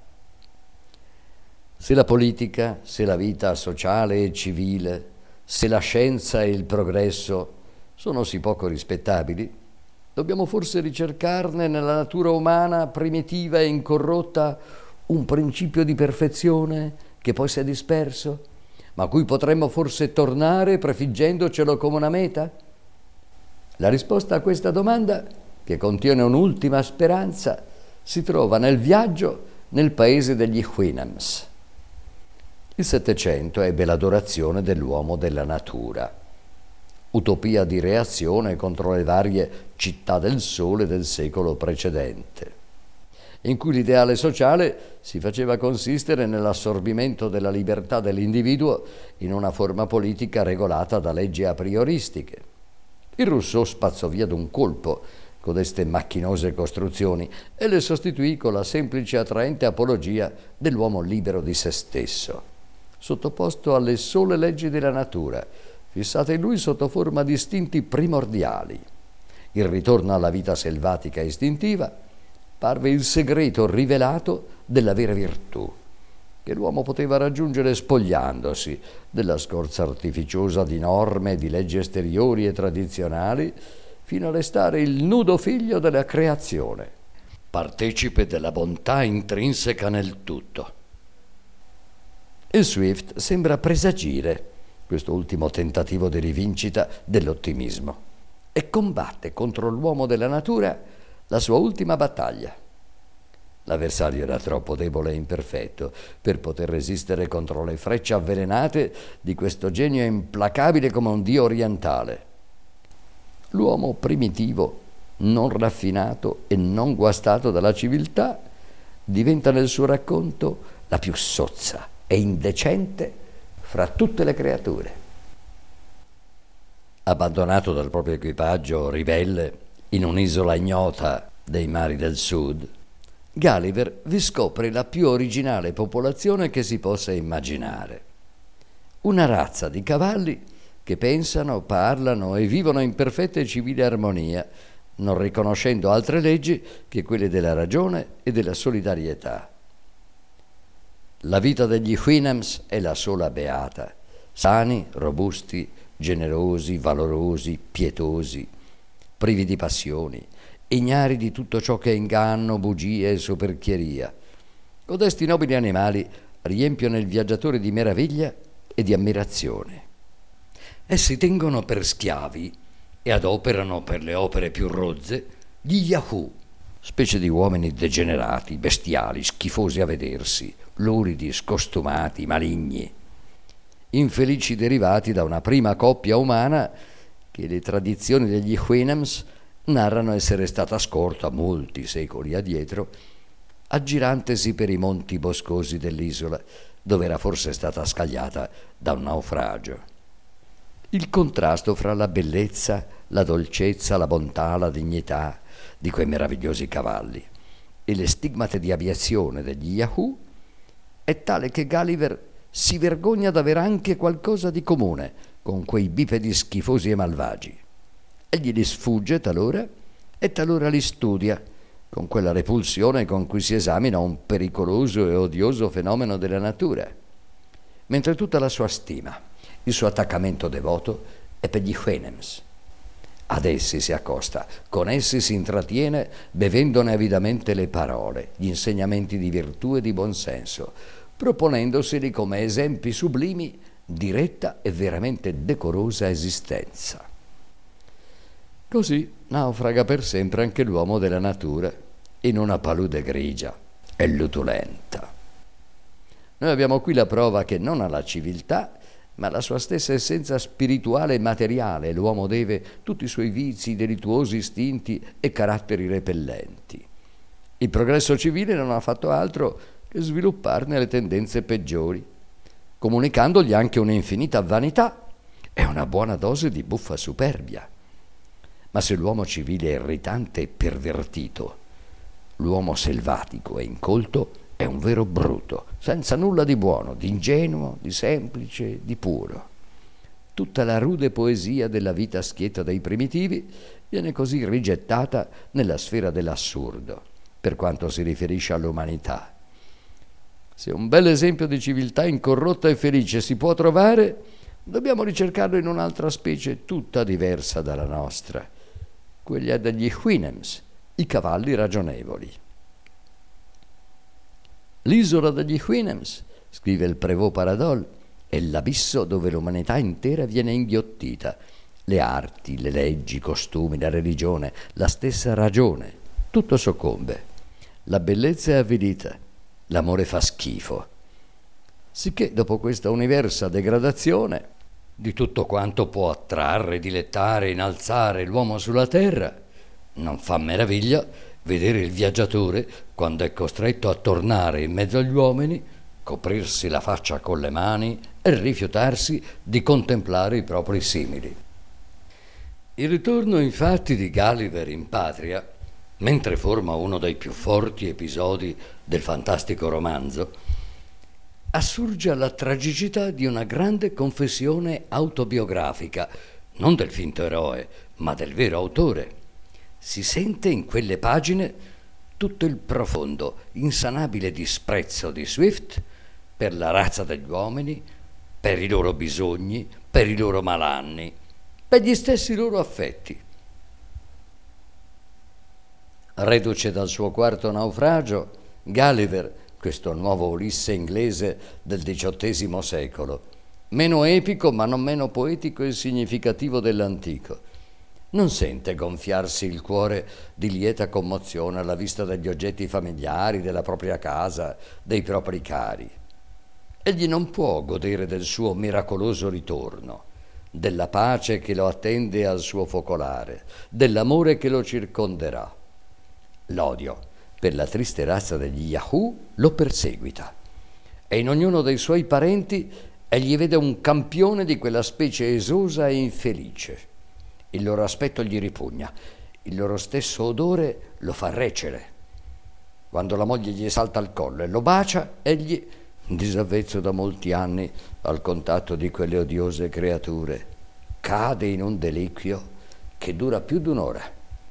Se la politica, se la vita sociale e civile, se la scienza e il progresso sono sì poco rispettabili, dobbiamo forse ricercarne nella natura umana primitiva e incorrotta un principio di perfezione che poi si è disperso, ma a cui potremmo forse tornare prefiggendocelo come una meta? La risposta a questa domanda, che contiene un'ultima speranza, si trova nel viaggio nel paese degli Houyhnhnms. Il Settecento ebbe l'adorazione dell'uomo della natura, utopia di reazione contro le varie città del sole del secolo precedente, in cui l'ideale sociale si faceva consistere nell'assorbimento della libertà dell'individuo in una forma politica regolata da leggi a prioristiche. Il Rousseau spazzò via d'un colpo codeste macchinose costruzioni e le sostituì con la semplice e attraente apologia dell'uomo libero di se stesso, sottoposto alle sole leggi della natura, fissate in lui sotto forma di istinti primordiali. Il ritorno alla vita selvatica e istintiva parve il segreto rivelato della vera virtù, che l'uomo poteva raggiungere spogliandosi della scorza artificiosa di norme e di leggi esteriori e tradizionali, fino a restare il nudo figlio della creazione, partecipe della bontà intrinseca nel tutto. Il Swift sembra presagire questo ultimo tentativo di rivincita dell'ottimismo e combatte contro l'uomo della natura la sua ultima battaglia. L'avversario era troppo debole e imperfetto per poter resistere contro le frecce avvelenate di questo genio implacabile come un dio orientale. L'uomo primitivo, non raffinato e non guastato dalla civiltà, diventa nel suo racconto la più sozza e indecente fra tutte le creature. Abbandonato dal proprio equipaggio ribelle in un'isola ignota dei mari del sud, Gulliver vi scopre la più originale popolazione che si possa immaginare. Una razza di cavalli che pensano, parlano e vivono in perfetta e civile armonia, non riconoscendo altre leggi che quelle della ragione e della solidarietà. La vita degli Houyhnhnms è la sola beata, sani, robusti, generosi, valorosi, pietosi, privi di passioni, ignari di tutto ciò che è inganno, bugie e soperchieria. Codesti nobili animali riempiono il viaggiatore di meraviglia e di ammirazione. Essi tengono per schiavi e adoperano per le opere più rozze gli Yahoo, specie di uomini degenerati, bestiali, schifosi a vedersi, luridi, scostumati, maligni, infelici derivati da una prima coppia umana che le tradizioni degli Houyhnhnms narrano essere stata scorta molti secoli addietro, aggirantesi per i monti boscosi dell'isola, dove era forse stata scagliata da un naufragio. Il contrasto fra la bellezza, la dolcezza, la bontà, la dignità di quei meravigliosi cavalli e le stigmate di aviazione degli Yahoo è tale che Gulliver si vergogna d'avere anche qualcosa di comune con quei bipedi schifosi e malvagi. Egli li sfugge talora e talora li studia, con quella repulsione con cui si esamina un pericoloso e odioso fenomeno della natura, mentre tutta la sua stima, il suo attaccamento devoto è per gli Houyhnhnms. Ad essi si accosta, con essi si intrattiene, bevendone avidamente le parole, gli insegnamenti di virtù e di buonsenso, proponendoseli come esempi sublimi di retta e veramente decorosa esistenza. Così naufraga per sempre anche l'uomo della natura in una palude grigia e lutulenta. Noi abbiamo qui la prova che non alla civiltà, ma alla sua stessa essenza spirituale e materiale l'uomo deve tutti i suoi vizi, delittuosi istinti e caratteri repellenti. Il progresso civile non ha fatto altro che svilupparne le tendenze peggiori, comunicandogli anche un'infinita vanità e una buona dose di buffa superbia. Ma se l'uomo civile è irritante e pervertito, l'uomo selvatico e incolto è un vero bruto, senza nulla di buono, di ingenuo, di semplice, di puro. Tutta la rude poesia della vita schietta dei primitivi viene così rigettata nella sfera dell'assurdo, per quanto si riferisce all'umanità. Se un bel esempio di civiltà incorrotta e felice si può trovare, dobbiamo ricercarlo in un'altra specie tutta diversa dalla nostra, quella degli Houyhnhnms, i cavalli ragionevoli. L'isola degli Houyhnhnms, scrive il Prévost Paradol, è l'abisso dove l'umanità intera viene inghiottita. Le arti, le leggi, i costumi, la religione, la stessa ragione, tutto soccombe. La bellezza è avvilita, l'amore fa schifo. Sicché dopo questa universa degradazione di tutto quanto può attrarre, dilettare, innalzare l'uomo sulla terra, non fa meraviglia vedere il viaggiatore, quando è costretto a tornare in mezzo agli uomini, coprirsi la faccia con le mani e rifiutarsi di contemplare i propri simili. Il ritorno infatti di Gulliver in patria, mentre forma uno dei più forti episodi del fantastico romanzo, assurge alla tragicità di una grande confessione autobiografica, non del finto eroe, ma del vero autore. Si sente in quelle pagine tutto il profondo, insanabile disprezzo di Swift per la razza degli uomini, per i loro bisogni, per i loro malanni, per gli stessi loro affetti. Reduce dal suo quarto naufragio, Gulliver, questo nuovo Ulisse inglese del diciottesimo secolo, meno epico ma non meno poetico e significativo dell'antico, non sente gonfiarsi il cuore di lieta commozione alla vista degli oggetti familiari, della propria casa, dei propri cari. Egli non può godere del suo miracoloso ritorno, della pace che lo attende al suo focolare, dell'amore che lo circonderà. L'odio, per la triste razza degli Yahoo, lo perseguita, e in ognuno dei suoi parenti egli vede un campione di quella specie esosa e infelice. Il loro aspetto gli ripugna, il loro stesso odore lo fa recere. Quando la moglie gli salta al collo e lo bacia, egli, disavvezzo da molti anni al contatto di quelle odiose creature, cade in un deliquio che dura più d'un'ora.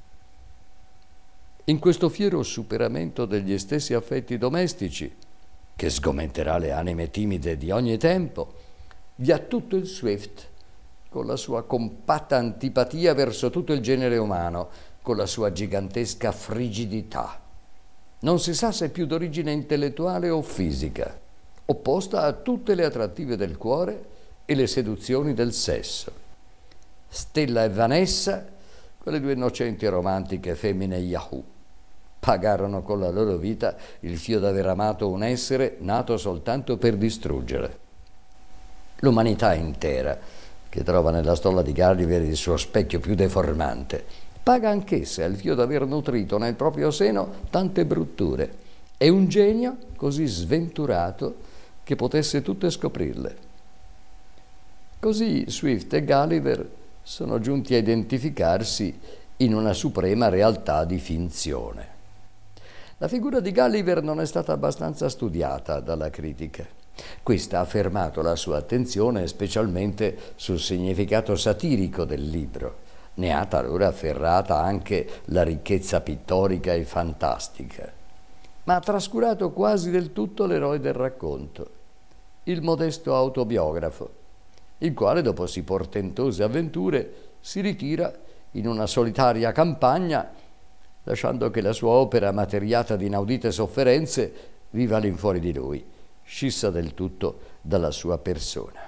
In questo fiero superamento degli stessi affetti domestici, che sgomenterà le anime timide di ogni tempo, vi ha tutto il Swift, con la sua compatta antipatia verso tutto il genere umano, con la sua gigantesca frigidità. Non si sa se più d'origine intellettuale o fisica, opposta a tutte le attrattive del cuore e le seduzioni del sesso. Stella e Vanessa, quelle due innocenti e romantiche femmine Yahoo, pagarono con la loro vita il fio d'aver amato un essere nato soltanto per distruggere. L'umanità intera, che trova nella stola di Gulliver il suo specchio più deformante, paga anch'essa il fio d'aver nutrito nel proprio seno tante brutture e un genio così sventurato che potesse tutte scoprirle. Così Swift e Gulliver sono giunti a identificarsi in una suprema realtà di finzione. La figura di Gulliver non è stata abbastanza studiata dalla critica. Questa ha fermato la sua attenzione specialmente sul significato satirico del libro. Ne ha talora afferrata anche la ricchezza pittorica e fantastica, ma ha trascurato quasi del tutto l'eroe del racconto, il modesto autobiografo, il quale dopo sì portentose avventure si ritira in una solitaria campagna, lasciando che la sua opera materiata di inaudite sofferenze viva all'infuori di lui, scissa del tutto dalla sua persona.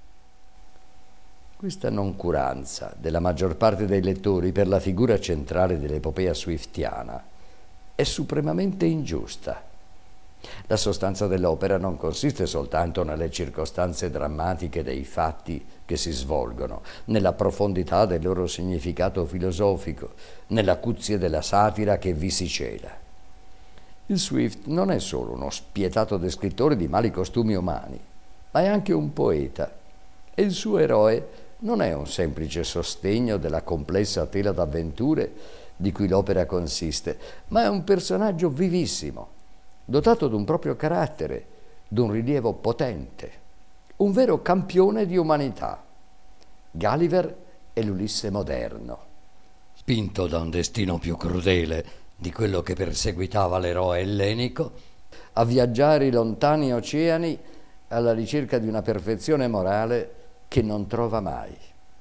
Questa noncuranza della maggior parte dei lettori per la figura centrale dell'epopea swiftiana è supremamente ingiusta. La sostanza dell'opera non consiste soltanto nelle circostanze drammatiche dei fatti che si svolgono, nella profondità del loro significato filosofico, nell'acuzie della satira che vi si cela. Il Swift non è solo uno spietato descrittore di mali costumi umani, ma è anche un poeta, e il suo eroe non è un semplice sostegno della complessa tela d'avventure di cui l'opera consiste, ma è un personaggio vivissimo, dotato di un proprio carattere, di un rilievo potente, un vero campione di umanità. Gulliver è l'Ulisse moderno, spinto da un destino più crudele di quello che perseguitava l'eroe ellenico, a viaggiare i lontani oceani alla ricerca di una perfezione morale che non trova mai.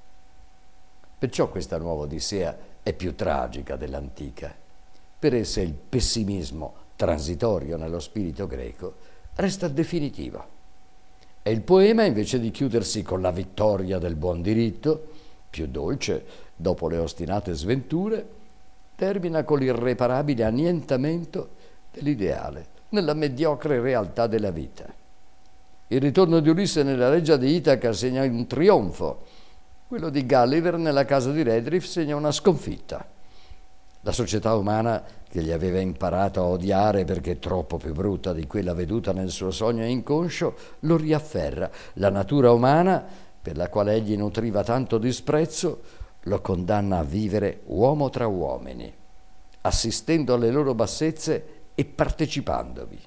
Perciò questa nuova Odissea è più tragica dell'antica. Per essa il pessimismo transitorio nello spirito greco resta definitivo. E il poema, invece di chiudersi con la vittoria del buon diritto, più dolce dopo le ostinate sventure, termina con l'irreparabile annientamento dell'ideale nella mediocre realtà della vita. Il ritorno di Ulisse nella reggia di Itaca segna un trionfo, quello di Gulliver nella casa di Redriff segna una sconfitta. La società umana, che gli aveva imparato a odiare perché troppo più brutta di quella veduta nel suo sogno inconscio, lo riafferra. La natura umana, per la quale egli nutriva tanto disprezzo, lo condanna a vivere uomo tra uomini, assistendo alle loro bassezze e partecipandovi.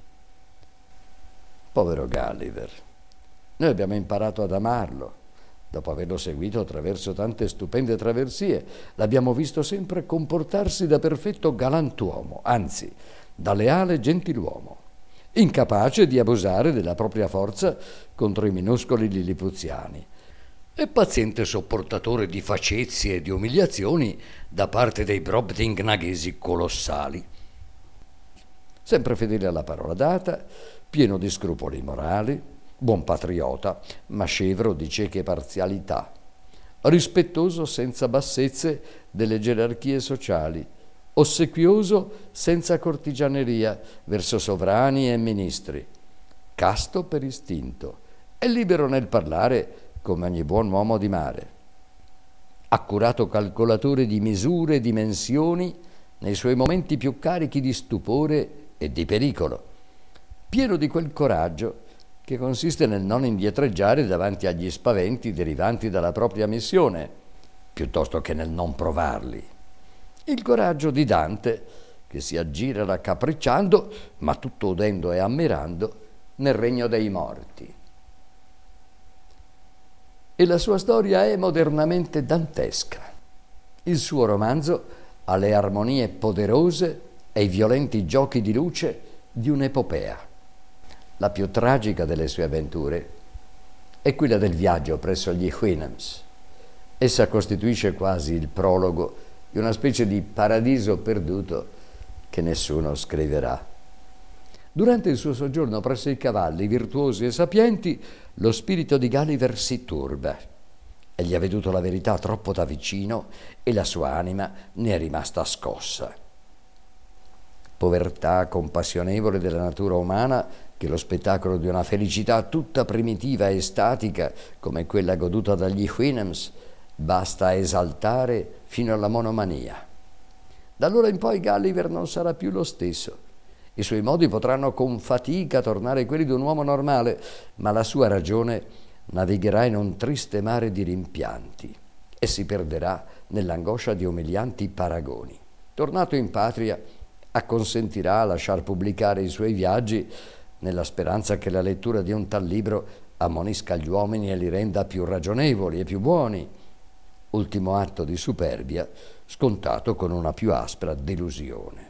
Povero Gulliver, noi abbiamo imparato ad amarlo, dopo averlo seguito attraverso tante stupende traversie. L'abbiamo visto sempre comportarsi da perfetto galantuomo, anzi, da leale gentiluomo, incapace di abusare della propria forza contro i minuscoli lilipuziani e paziente sopportatore di facezie e di umiliazioni da parte dei brobdingnaghesi colossali. Sempre fedele alla parola data, pieno di scrupoli morali, buon patriota, ma scevro di cieche parzialità, rispettoso senza bassezze delle gerarchie sociali, ossequioso senza cortigianeria verso sovrani e ministri, casto per istinto e libero nel parlare come ogni buon uomo di mare, accurato calcolatore di misure e dimensioni nei suoi momenti più carichi di stupore e di pericolo, pieno di quel coraggio che consiste nel non indietreggiare davanti agli spaventi derivanti dalla propria missione, piuttosto che nel non provarli. Il coraggio di Dante, che si aggira raccapricciando, ma tutto udendo e ammirando, nel regno dei morti. E la sua storia è modernamente dantesca. Il suo romanzo ha le armonie poderose e i violenti giochi di luce di un'epopea. La più tragica delle sue avventure è quella del viaggio presso gli Houyhnhnms. Essa costituisce quasi il prologo di una specie di paradiso perduto che nessuno scriverà. Durante il suo soggiorno presso i cavalli virtuosi e sapienti, lo spirito di Gulliver si turba. Egli ha veduto la verità troppo da vicino e la sua anima ne è rimasta scossa. Povertà compassionevole della natura umana che lo spettacolo di una felicità tutta primitiva e statica come quella goduta dagli Houyhnhnms basta a esaltare fino alla monomania. Da allora in poi Gulliver non sarà più lo stesso. I suoi modi potranno con fatica tornare quelli di un uomo normale, ma la sua ragione navigherà in un triste mare di rimpianti e si perderà nell'angoscia di umilianti paragoni. Tornato in patria, acconsentirà a lasciar pubblicare i suoi viaggi nella speranza che la lettura di un tal libro ammonisca gli uomini e li renda più ragionevoli e più buoni. Ultimo atto di superbia scontato con una più aspra delusione.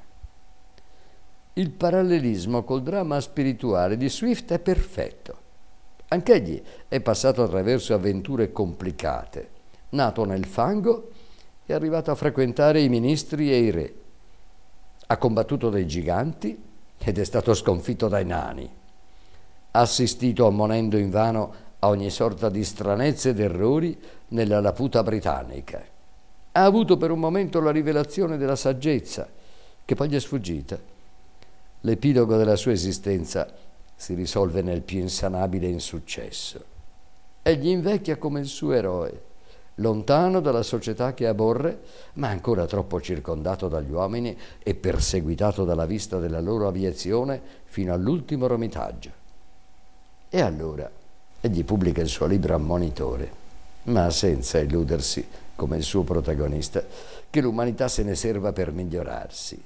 Il parallelismo col dramma spirituale di Swift è perfetto. Anch'egli è passato attraverso avventure complicate. Nato nel fango, è arrivato a frequentare i ministri e i re. Ha combattuto dei giganti ed è stato sconfitto dai nani. Ha assistito ammonendo invano a ogni sorta di stranezze ed errori nella Laputa britannica. Ha avuto per un momento la rivelazione della saggezza, che poi gli è sfuggita. L'epilogo della sua esistenza si risolve nel più insanabile insuccesso. Egli invecchia come il suo eroe, lontano dalla società che aborre, ma ancora troppo circondato dagli uomini e perseguitato dalla vista della loro abiezione fino all'ultimo romitaggio. E allora egli pubblica il suo libro ammonitore, ma senza illudersi, come il suo protagonista, che l'umanità se ne serva per migliorarsi.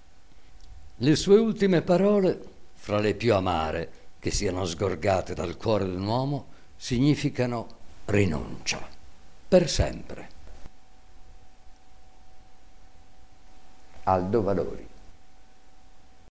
Le sue ultime parole, fra le più amare che siano sgorgate dal cuore di un uomo, significano rinuncia, per sempre. Aldo Valori.